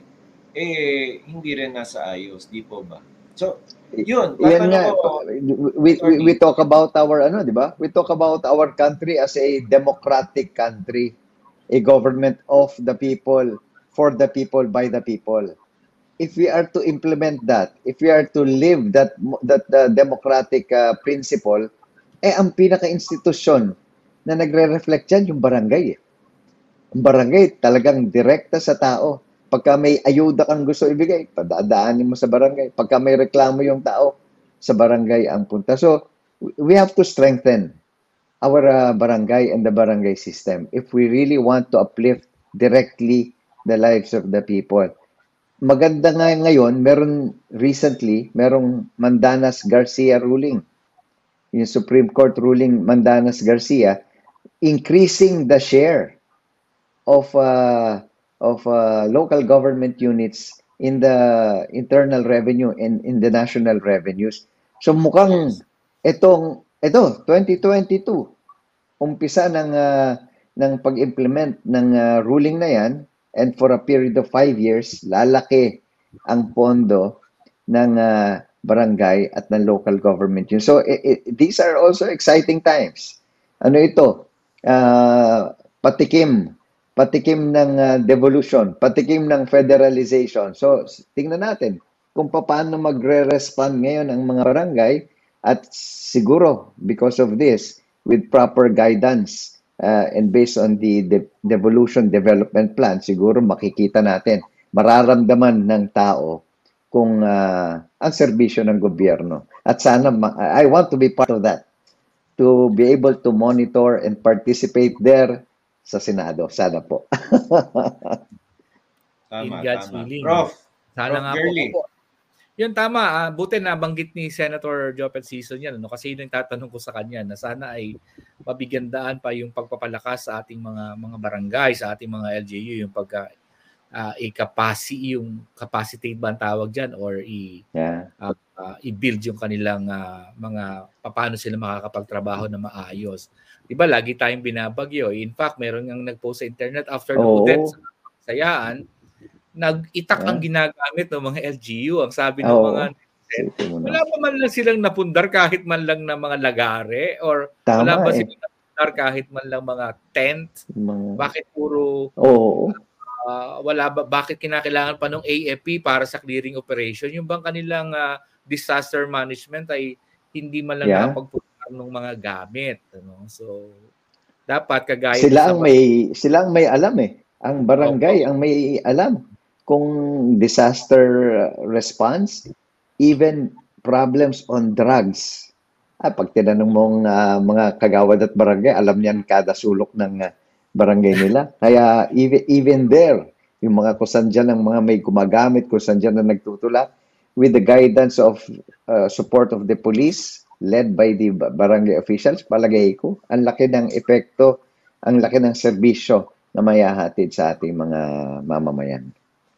eh hindi rin nasa ayos, di po ba? So yun, yan nga, we, we, we talk about our ano, di ba? We talk about our country as a democratic country, a government of the people, for the people, by the people. If we are to implement that, if we are to live that that uh, democratic uh, principle, eh ang pinaka-institusyon na nagre-reflect yan yung barangay. Eh. Ang barangay talagang direkta sa tao. Pagka may ayuda kang gusto ibigay, padadaanin mo sa barangay. Pagka may reklamo yung tao, sa barangay ang punta. So, we have to strengthen our uh, barangay and the barangay system if we really want to uplift directly the lives of the people. Maganda nga ngayon, meron recently, merong Mandanas Garcia ruling. Yung Supreme Court ruling Mandanas Garcia, increasing the share of... Uh, of uh, local government units in the internal revenue and in the national revenues. So mukhang itong ito twenty twenty-two umpisa ng uh, ng pag-implement ng uh, ruling na yan, and for a period of five years lalaki ang pondo ng uh, barangay at ng local government yun. So it, it, these are also exciting times. Ano ito? Uh, patikim patikim ng uh, devolution, patikim ng federalization. So, tingnan natin kung paano magre-respond ngayon ang mga barangay, at siguro, because of this, with proper guidance uh, and based on the, the devolution development plan, siguro makikita natin, mararamdaman ng tao kung uh, ang serbisyo ng gobyerno. At sana, I want to be part of that, to be able to monitor and participate there sa Senado. Sana po. Tama, tama. Prof, sana Prof nga Girlie. po. Yun, tama. Uh, buti na banggit ni Senator Jopet Sison yan. Ano? Kasi yun yung tatanong ko sa kanya na sana ay mabigyan daan pa yung pagpapalakas sa ating mga mga barangay, sa ating mga L G U, yung pagka uh, i-capacity, yung capacity ba ang tawag dyan, or i, yeah. uh, uh, i-build yung kanilang uh, mga, paano sila makakapagtrabaho na maayos. Diba, lagi tayong binabagyo. In fact, meron nang nag-post sa internet after oh. the death sa Sayaan, nag-itak yeah. ang ginagamit ng mga L G U. Ang sabi ng oh. mga wala pa man lang silang napundar kahit man lang na mga lagare, or Tama, wala ba eh. silang napundar kahit man lang mga tent? Mga... Bakit puro oh. uh, wala ba, bakit kinakailangan pa ng A F P para sa clearing operation? Yung bang kanilang uh, disaster management ay hindi man lang Yeah. nakapagpupunta ng mga gamit. Ano? So, dapat kagaya Sila sa ang may sila ang may alam eh. Ang barangay Opo. ang may alam kung disaster response, even problems on drugs. Ah, pag tinanong mong ah, mga kagawad at barangay, alam niyan kada sulok ng ah, barangay nila. Kaya even even there, yung mga kusan dyan ng mga may gumagamit, kusan dyan na nagtutula, with the guidance of uh, support of the police, led by the ba- barangay officials, palagay ko, ang laki ng epekto, ang laki ng serbisyo na mayahatid sa ating mga mamamayan.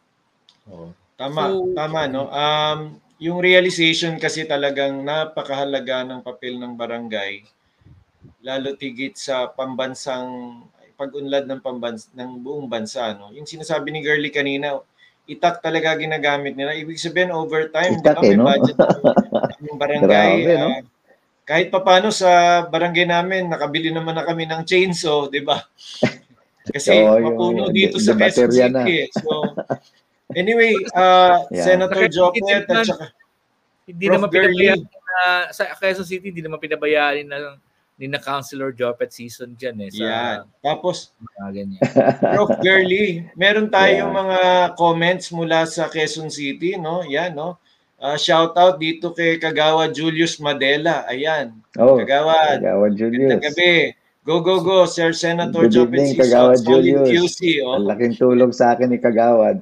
Oh, tama, So, tama no. Um yung realization kasi talagang napakahalaga ng papel ng barangay lalo tigit sa pambansang pag-unlad ng pambans ng buong bansa no. Yung sinasabi ni Girlie kanina, itak talaga ginagamit nila. Ibig sabihin overtime, di Itak ba? eh, May no? budget ng barangay. Grabe, no? ah, kahit papano sa barangay namin, nakabili naman na kami ng chainsaw, di ba? Kasi Oo, yung mapuno di, dito di sa Quezon baterya na. City eh. So anyway, uh, Yeah. Senator Sa Quezon City Jopet at naman, saka hindi Prof naman Girlie. pinabayaan na, sa Quezon City, hindi naman pinabayaan na ni na Councilor Jopet season dyan eh. Sa Yan. Tapos, mga ganyan. Prof Girlie, meron tayong Yeah. mga comments mula sa Quezon City, no? Yan, no? Uh, shout out dito kay Kagawa Julius Madela. Ayan. Oh, Kagawa, Kagawa magandang Julius. gabi. Go, go, go, Sir Senator Good Jopet evening, Sison. Kagawa Solid Julius. Q C, Ang oh. laking tulong sa akin ni Kagawad.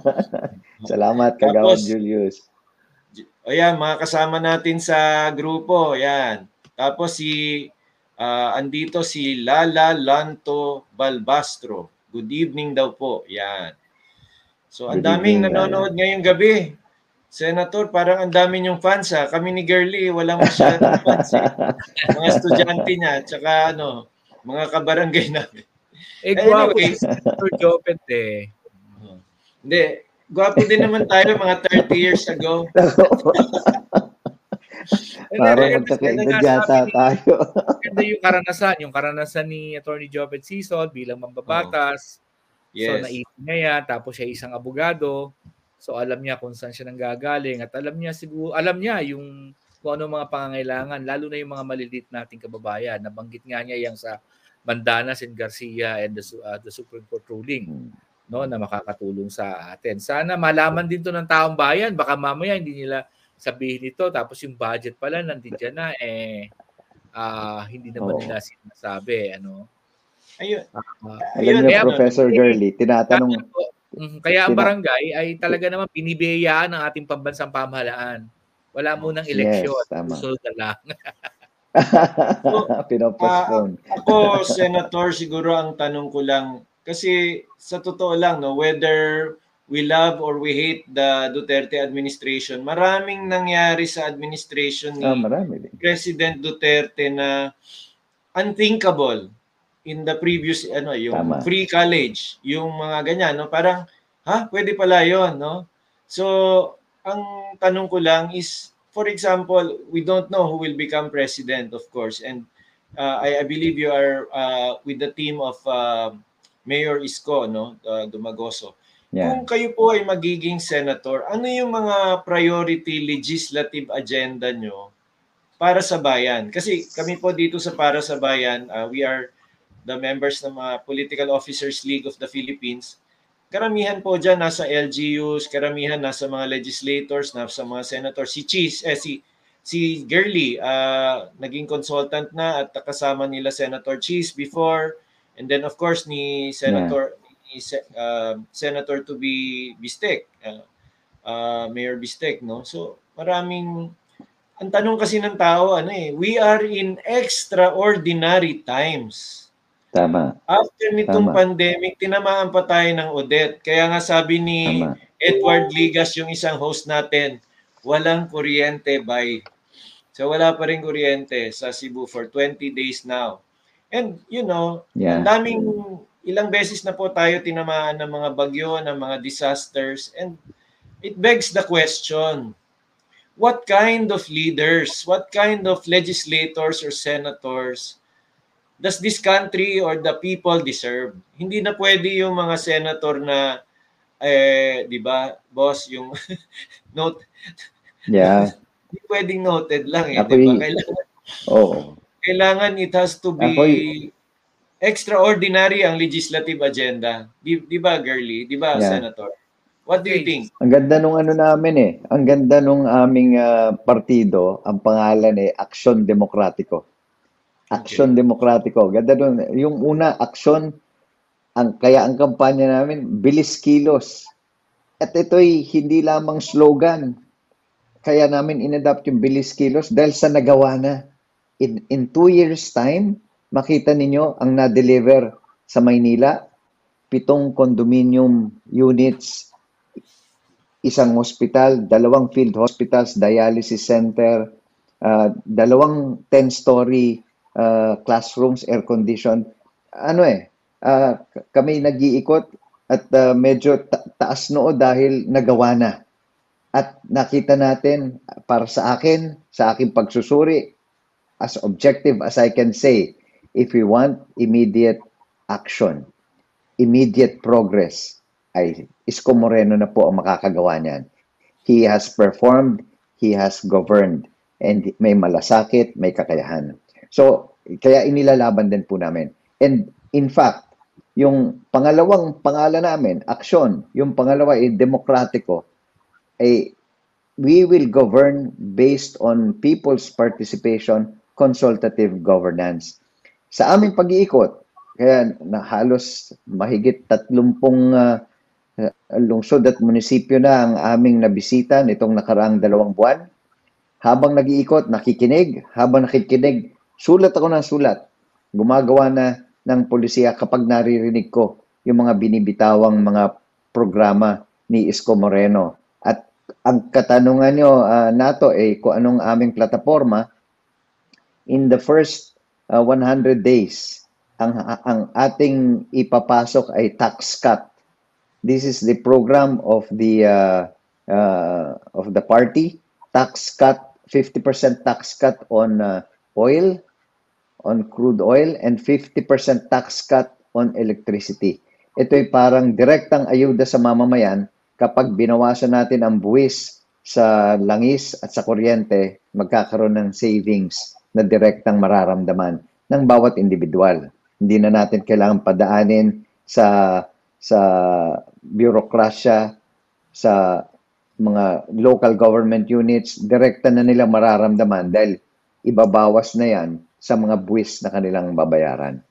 Salamat, Kagawad Tapos, Julius. o yan, mga kasama natin sa grupo, yan. Tapos si, ah, andito si Lala Lanto Balbastro. Good evening daw po, yan. So, ang Good daming evening, Lala. nanonood ngayong gabi. Senator, parang ang dami niyong fans ha. Kami ni Girlie, walang masyadong fans eh. Mga estudyante niya, tsaka ano, mga kabarangay namin. Eh, gwapo Anyway, si Senator Jopet eh. hindi, gwapo din naman tayo mga thirty years ago. Parang Ganda magkakaedad nga yata sabi ni, tayo. ganda yung karanasan, yung karanasan ni Attorney Jopet Sison bilang Oh, mambabatas. So, yes. naisip niya yan, tapos siya isang abogado. So, alam niya kung saan siya nanggagaling at alam niya siguro, alam niya yung kung ano mga pangangailangan, lalo na yung mga maliliit nating kababayan. Nabanggit nga niya yang sa Bandanas and Garcia and the, Su- uh, the Supreme Court ruling, no, na makakatulong sa atin. Sana malaman din to ng taong bayan. Baka mamaya hindi nila sabihin ito, tapos yung budget pala nandiyan na, eh, ah, hindi naman Oo. nila sinasabi. Ano? Ayun. Ah, Alam Ayun, niyo, kaya, Professor eh, Girlie, tinatanong, kaya, po, mm, kaya ang tina, barangay ay talaga naman binibiyayaan ng ating pambansang pamahalaan. Wala munang eleksyon. yes, tama. Susunod na lang. So, ah, Pinopostpone. ako, Senator, siguro ang tanong ko lang, kasi sa totoo lang, no, whether we love or we hate the Duterte administration, maraming nangyari sa administration Ah, ni marami din. President Duterte na unthinkable in the previous, ano, yung Tama. free college, yung mga ganyan, no? Parang, ha, pwede pala yon, no? So, ang tanong ko lang is, for example, we don't know who will become president, of course, and uh, I, I believe you are uh, with the team of uh, Mayor Isko, no, uh, Dumagoso. Yeah. Kung kayo po ay magiging senator, ano yung mga priority legislative agenda nyo para sa bayan? Kasi kami po dito sa Para sa Bayan, uh, we are the members ng mga Political Officers League of the Philippines. Karamihan po dyan nasa L G Us, karamihan nasa mga legislators, nasa mga senators. Si Cheese, eh, si, si Girlie, uh, naging consultant na at kasama nila Senator Cheese before. And then of course ni Senator yeah. ni, uh, Senator to be Bistek, uh, uh, Mayor Bistek, no? So maraming, ang tanong kasi ng tao, ano eh, we are in extraordinary times. Tama. After nitong Tama. pandemic, tinamaan pa tayo ng Odette. Kaya nga sabi ni Tama. Edward Ligas, yung isang host natin, walang kuryente by. So wala pa rin kuryente sa Cebu for twenty days now. And you know, Yeah. ang daming, ilang beses na po tayo tinamaan ng mga bagyo, ng mga disasters. And it begs the question, what kind of leaders, what kind of legislators or senators does this country or the people deserve? Hindi na pwede yung mga senator na, eh, di ba, boss, yung note. Yeah. Hindi pwedeng noted lang eh, Ako'y- di ba? Kailangan, Oo. kailangan it has to be Ako'y- extraordinary ang legislative agenda. Di, di ba, Girly? Di ba, Yeah. Senator? What do you think? Ang ganda nung ano namin eh. Ang ganda nung aming ah, partido, ang pangalan eh, Aksyon Demokratiko. Aksyon Demokratiko. Ganda nung, yung una, aksyon, ang, kaya ang kampanya namin, bilis kilos. At ito'y hindi lamang slogan. Kaya namin inadapt yung bilis kilos dahil sa nagawa na. In, in two years time, makita ninyo ang na-deliver sa Maynila, pitong condominium units, isang hospital, dalawang field hospitals, dialysis center, uh, dalawang ten-story uh, classrooms, air-conditioned. Ano eh, uh, kami nag-iikot at uh, medyo ta- taas noo dahil nagawa na. At nakita natin, para sa akin, sa aking pagsusuri, as objective as I can say, if we want immediate action, immediate progress, ay Isko Moreno na po ang makakagawa niyan. He has performed, he has governed, and may malasakit, may kakayahan. So, kaya inilalaban din po namin. And in fact, yung pangalawang pangalan namin, aksyon, yung pangalawa ay demokratiko, ay we will govern based on people's participation, consultative governance. Sa aming pag-iikot, kaya na halos mahigit tatlumpung uh, lungsod at munisipyo na ang aming nabisita nitong nakaraang dalawang buwan. Habang nag-iikot, nakikinig. Habang nakikinig, sulat ako ng sulat. Gumagawa na ng polisiya kapag naririnig ko yung mga binibitawang mga programa ni Isko Moreno. At ang katanungan nyo, uh, Nato, eh, kung anong aming plataforma, in the first uh, one hundred days, ang, ang ating ipapasok ay tax cut. This is the program of the uh, uh, of the party. Tax cut, fifty percent tax cut on uh, oil, on crude oil, and fifty percent tax cut on electricity. Ito'y parang direktang ayuda sa mamamayan kapag binawasan natin ang buwis sa langis at sa kuryente, magkakaroon ng savings na direktang mararamdaman ng bawat individual. Hindi na natin kailangan padaanin sa sa bureaucracia, sa mga local government units, direkta na nila mararamdaman dahil ibabawas na yan sa mga buwis na kanilang babayaran.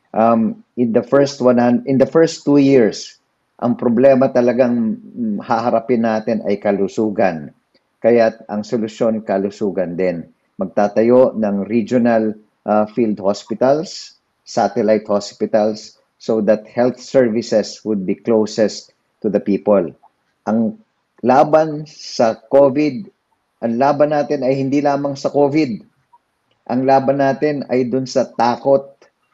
Um, in the first one, in the first two years, ang problema talagang haharapin natin ay kalusugan. Kaya ang solusyon, kalusugan din. Magtatayo ng regional uh, field hospitals, satellite hospitals, so that health services would be closest to the people. Ang laban sa COVID, ang laban natin ay hindi lamang sa COVID. Ang laban natin ay dun sa takot,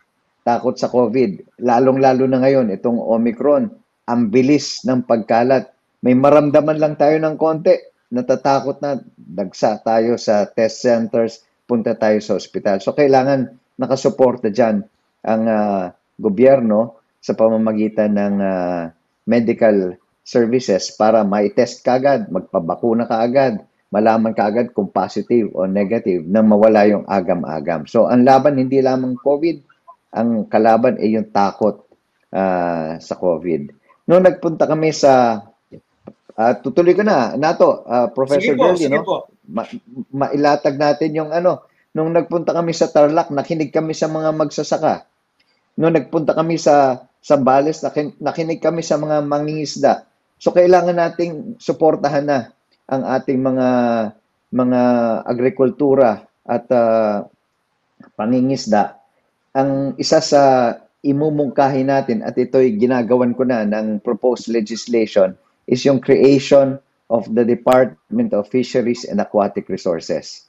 takot sa COVID. Lalong-lalo na ngayon, itong Omicron, ang bilis ng pagkalat. May maramdaman lang tayo ng konti, natatakot na, dagsa tayo sa test centers, punta tayo sa ospital. So kailangan nakasuporta dyan ang uh, gobyerno sa pamamagitan ng uh, medical services para ma-test kaagad, magpabakuna kaagad, malaman kaagad kung positive o negative nang mawala yung agam-agam. So ang laban hindi lamang COVID, ang kalaban ay yung takot uh, sa COVID. Noong nagpunta kami sa uh, tutuloy ko na, Nato, uh, Professor Girly, no? Ma- mailatag natin yung ano, nung nagpunta kami sa Tarlac, nakinig kami sa mga magsasaka. Nung nagpunta kami sa Zambales, nakin- nakinig kami sa mga mangingisda. So kailangan nating suportahan na ang ating mga mga agrikultura at uh, pangingisda. Ang isa sa imumungkahi natin, at ito'y ginagawan ko na ng proposed legislation, is yung creation of the Department of Fisheries and Aquatic Resources.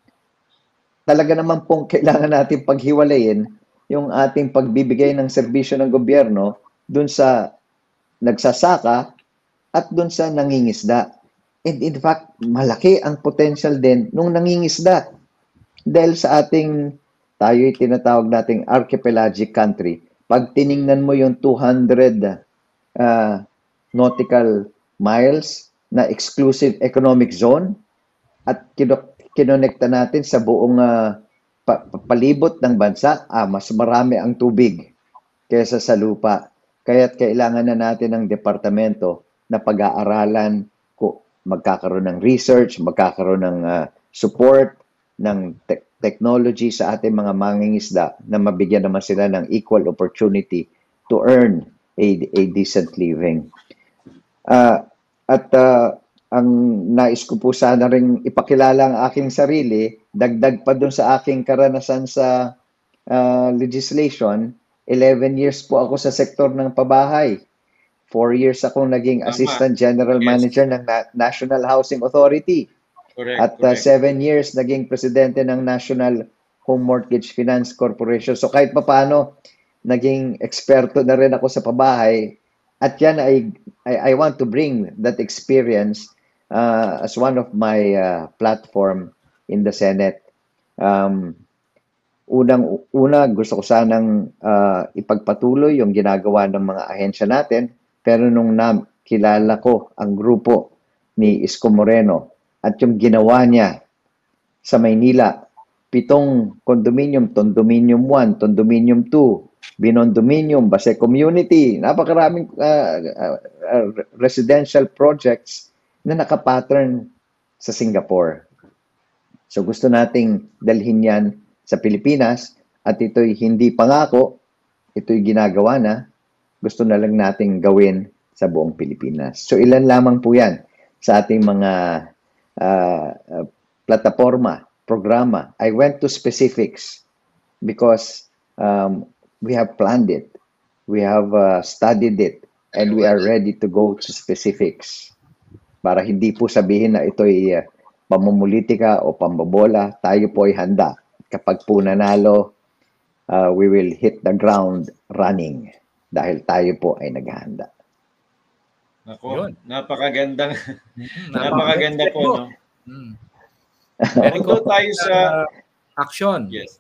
Talaga naman pong kailangan natin paghiwalayin yung ating pagbibigay ng serbisyo ng gobyerno dun sa nagsasaka at dun sa nangingisda. And in fact, malaki ang potential din nung nangingisda. Dahil sa ating, tayo'y tinatawag nating archipelagic country, pag tiningnan mo yung two hundred uh, nautical miles na exclusive economic zone, at kinonekta natin sa buong uh, pa- palibot ng bansa, ah, mas marami ang tubig kaysa sa lupa. Kaya't kailangan na natin ng departamento na pag-aaralan kung magkakaroon ng research, magkakaroon ng uh, support, ng te- technology sa ating mga mangingisda na mabigyan naman sila ng equal opportunity to earn a, a decent living. Uh, at uh, ang nais ko po sana rin ipakilala ang aking sarili, dagdag pa dun sa aking karanasan sa uh, legislation, eleven years po ako sa sektor ng pabahay. Four years akong naging Tama. Assistant General Yes. Manager ng Na- National Housing Authority. Correct, At uh, correct. seven years naging Presidente ng National Home Mortgage Finance Corporation. So kahit papaano, naging eksperto na rin ako sa pabahay. At yan, I, I, I want to bring that experience uh, as one of my uh, platform in the Senate. Um, unang una, gusto ko sanang uh, ipagpatuloy yung ginagawa ng mga ahensya natin. Pero nung nakilala ko ang grupo ni Isko Moreno at yung ginawa niya sa Maynila, pitong condominium, Condominium one, Condominium two, Binondominium, Base Community, napakaraming uh, uh, uh, residential projects na nakapattern sa Singapore. So gusto nating dalhin yan sa Pilipinas at ito'y hindi pangako, ito'y ginagawa na, gusto na lang nating gawin sa buong Pilipinas. So ilan lamang po yan sa ating mga uh, uh, plataforma, programa. I went to specifics because um, we have planned it, we have uh, studied it, and we are ready to go to specifics. Para hindi po sabihin na ito'y uh, pamumulitika o pambobola, tayo po ay handa. Kapag po nanalo, uh, we will hit the ground running dahil tayo po ay naghahanda. Ako, napakagandang, napakaganda po, no? Mm. Although tayo sa action. Yes.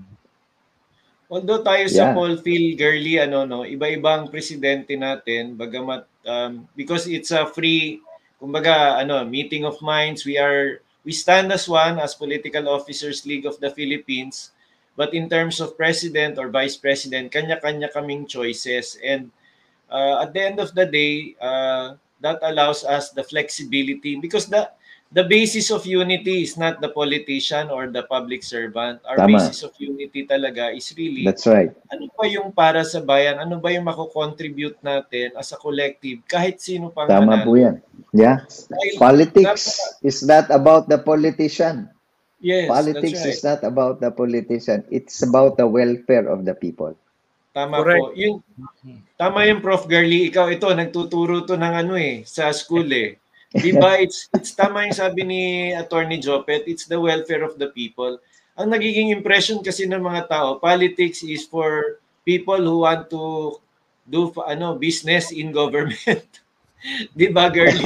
Although tayo sa Yeah. Paul Phil Girly, ano, no, iba-ibang presidente natin, bagamat, um, because it's a free, kumbaga, ano, meeting of minds, we are, we stand as one, as Political Officers League of the Philippines, but in terms of president or vice president, kanya-kanya kaming choices. And uh, at the end of the day, uh, that allows us the flexibility because the the basis of unity is not the politician or the public servant. Our Tama. basis of unity talaga is really That's right. ano ba yung para sa bayan, ano ba yung mako-contribute natin as a collective, kahit sino pang Tama po yan. Yeah. Politics is not about the politician. Yes, Politics that's right. is not about the politician. It's about the welfare of the people. Tama Correct. po. Yung, tama yung Prof Girly. Ikaw ito, nagtuturo to ng ano eh, sa school eh. Diba? It's, it's tama yung sabi ni Attorney Jopet, it's the welfare of the people. Ang nagiging impression kasi ng mga tao, politics is for people who want to do ano business in government. Diba, Girly?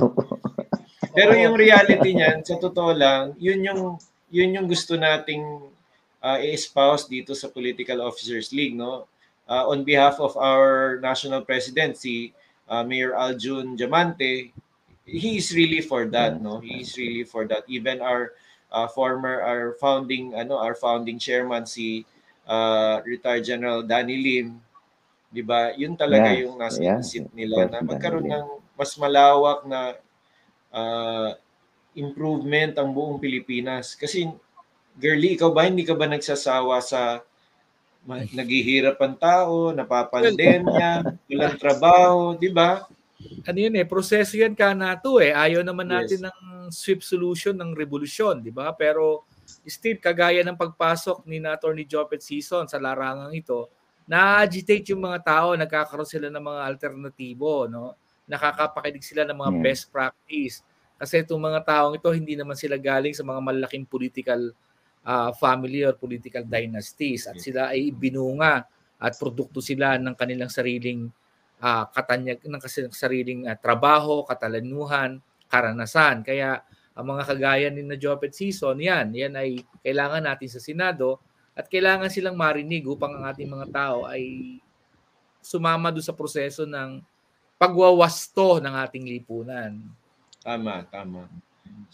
Pero yung reality niyan, sa totoo lang, yun yung, yun yung gusto nating uh, i-espouse dito sa Political Officers League, no? Uh, on behalf of our national president, si uh, Mayor Aljun Diamante, he is really for that, no? He is really for that. Even our uh, former, our founding, ano, our founding chairman, si uh, retired General Danny Lim, di ba? Yun talaga Yeah, yung nasa yeah. isip nila na Danny magkaroon Lim. ng mas malawak na uh, improvement ang buong Pilipinas. Kasi, Girly, ikaw ba, hindi ka ba nagsasawa sa ma- naghihirap ang tao, napapandemya, walang trabaho, di ba? Ano yun eh, proseso yan ka na to eh. Ayaw naman natin Yes. ng swift solution ng revolusyon, di ba? Pero still, kagaya ng pagpasok ni na Attorney Jopet Sison sa larangang ito, na-agitate yung mga tao, nagkakaroon sila ng mga alternatibo, no? Nakakapakinig sila ng mga Yeah. best practice. Kasi itong mga taong ito, hindi naman sila galing sa mga malaking political uh, family or political dynasties. At sila ay binunga at produkto sila ng kanilang sariling uh, katanyag, ng kasi sariling uh, trabaho, katalanuhan, karanasan. Kaya ang mga kagaya ni na Jopet Sison, yan, yan ay kailangan natin sa Senado at kailangan silang marinig upang ang ating mga tao ay sumama doon sa proseso ng pagwawasto ng ating lipunan. Tama, tama. So,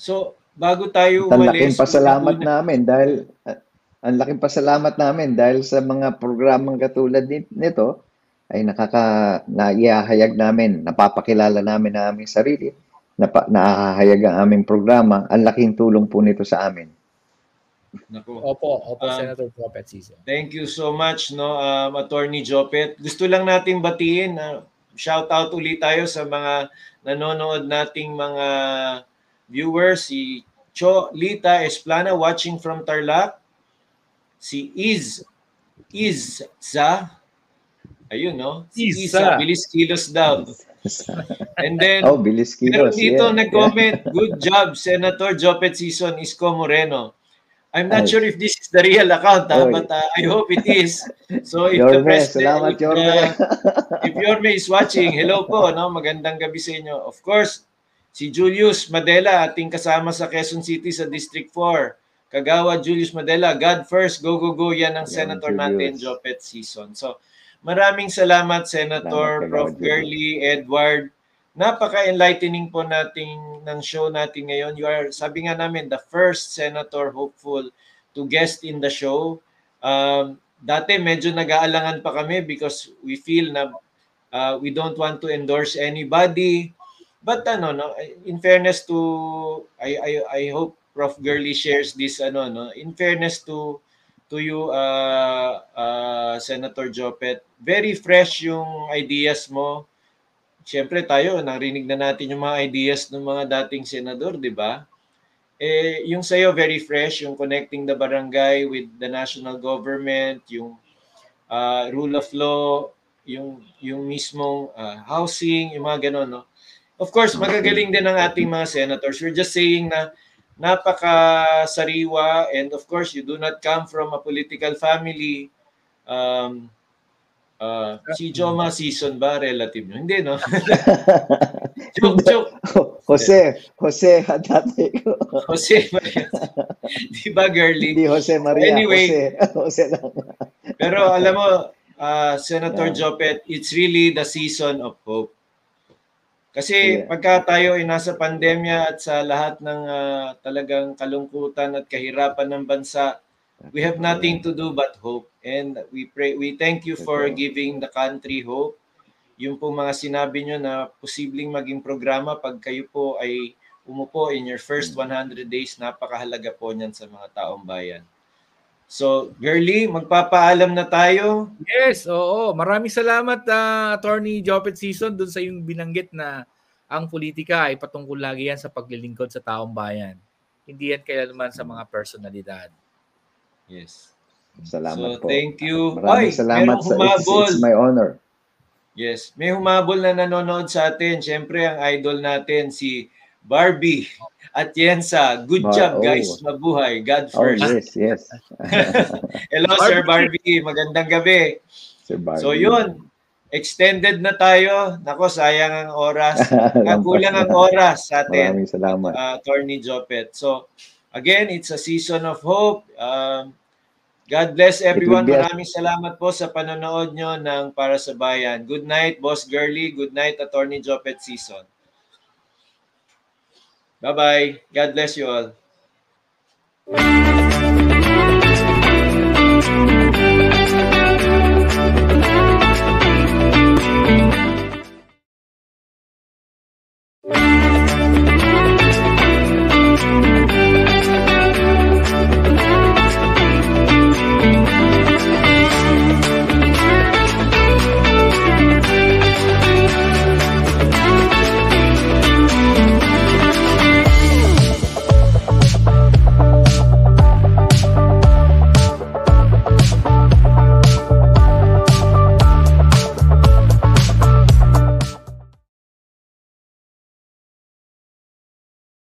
bago tayo Ang umalis, laking pasalamat una- namin dahil uh, ang laking pasalamat namin dahil sa mga programang katulad ni- nito ay nakaka naihahayag namin, napapakilala namin ang aming sarili, napa, naahayag ang aming programa. Ang laking tulong po nito sa amin. Naku. Opo, opo, Um, Senator Prophet Season. Thank you so much, no, um, Attorney Jopet. Gusto lang natin batiin, na shout out ulit tayo sa mga nanonood nating mga viewers. Si Cho Lita Esplana watching from Tarlac. Si Iz, Izza. Ayun, no? Si Izza. Izza. Bilis kilos daw. And then, Oh, bilis meron kilos. dito Yeah, nag-comment, good job, Senator Jopet Season, Isko Moreno. I'm not Ay. sure if this is the real account, ha, Oy. but uh, I hope it is. So if the Yorme, president, salamat, if, Yorme. uh, if Yorme is watching, hello po, no? Magandang gabi sa inyo. Of course, si Julius Madela, ating kasama sa Quezon City sa District four. Kagawa Julius Madela, God first, go, go, go. Yan ang Yan, Senator Julius. natin, Jopet Season. So maraming salamat, Senator, Salamat, Prof Kagawa Julius. Girly, Edward. Napaka-enlightening po nating ng show natin ngayon. You are, sabi nga namin, the first Senator hopeful to guest in the show. Um, dati medyo nag-aalangan pa kami because we feel na uh, we don't want to endorse anybody. But ano, no, in fairness to, I, I, I hope Prof Girly shares this, ano, no, in fairness to to you, uh, uh, Senator Jopet, very fresh yung ideas mo. Siyempre tayo, narinig na natin yung mga ideas ng mga dating senador, di ba? Eh, yung sa'yo, very fresh, yung connecting the barangay with the national government, yung uh, rule of law, yung, yung mismong uh, housing, yung mga ganon, no? Of course, magagaling din ang ating mga senators. We're just saying na napaka-sariwa, and of course, you do not come from a political family. Um, Uh, si Joma Season ba relative nyo? Hindi, no? joke, joke. Jose, Jose, dati ko. Jose Maria. Di ba, Girly? Hindi Jose Maria, Anyway, Jose. Jose lang. Pero alam mo, uh, Senator Yeah. Jopet, it's really the season of hope. Kasi Yeah. pagka tayo ay nasa pandemya at sa lahat ng uh, talagang kalungkutan at kahirapan ng bansa, we have nothing to do but hope. And we pray, we thank you for giving the country hope. Yung po mga sinabi nyo na posibleng maging programa pag kayo po ay umupo in your first one hundred days, napakahalaga po niyan sa mga taong bayan. So, Girly, magpapaalam na tayo. Yes, oo. Maraming salamat, uh, Attorney Jopet Season, dun sa yung binanggit na ang politika ay patungkol lagi yan sa paglilingkod sa taong bayan. Hindi yan kailanman sa mga personalidad. Yes. Salamat So, po. thank you. Maraming Ay, salamat. merong Sa, it's, humabol. it's my honor. Yes, may humabol na nanonood sa atin. Siyempre, ang idol natin, si Barbie Atienza. Good Bar- job, oh. guys. Mabuhay. God Oh, first. yes, yes. Hello, Sir Barbie. Magandang gabi. Sir Barbie. So, yun. Extended na tayo. Nako, sayang ang oras. Kulang ang oras sa atin. Maraming salamat. Uh, Attorney Jopet. So, again, it's a season of hope. Um, God bless everyone. It will be a- Maraming salamat po sa panonood nyo ng Para sa Bayan. Good night, Boss Girly. Good night, Attorney Jopet Season. Bye-bye. God bless you all.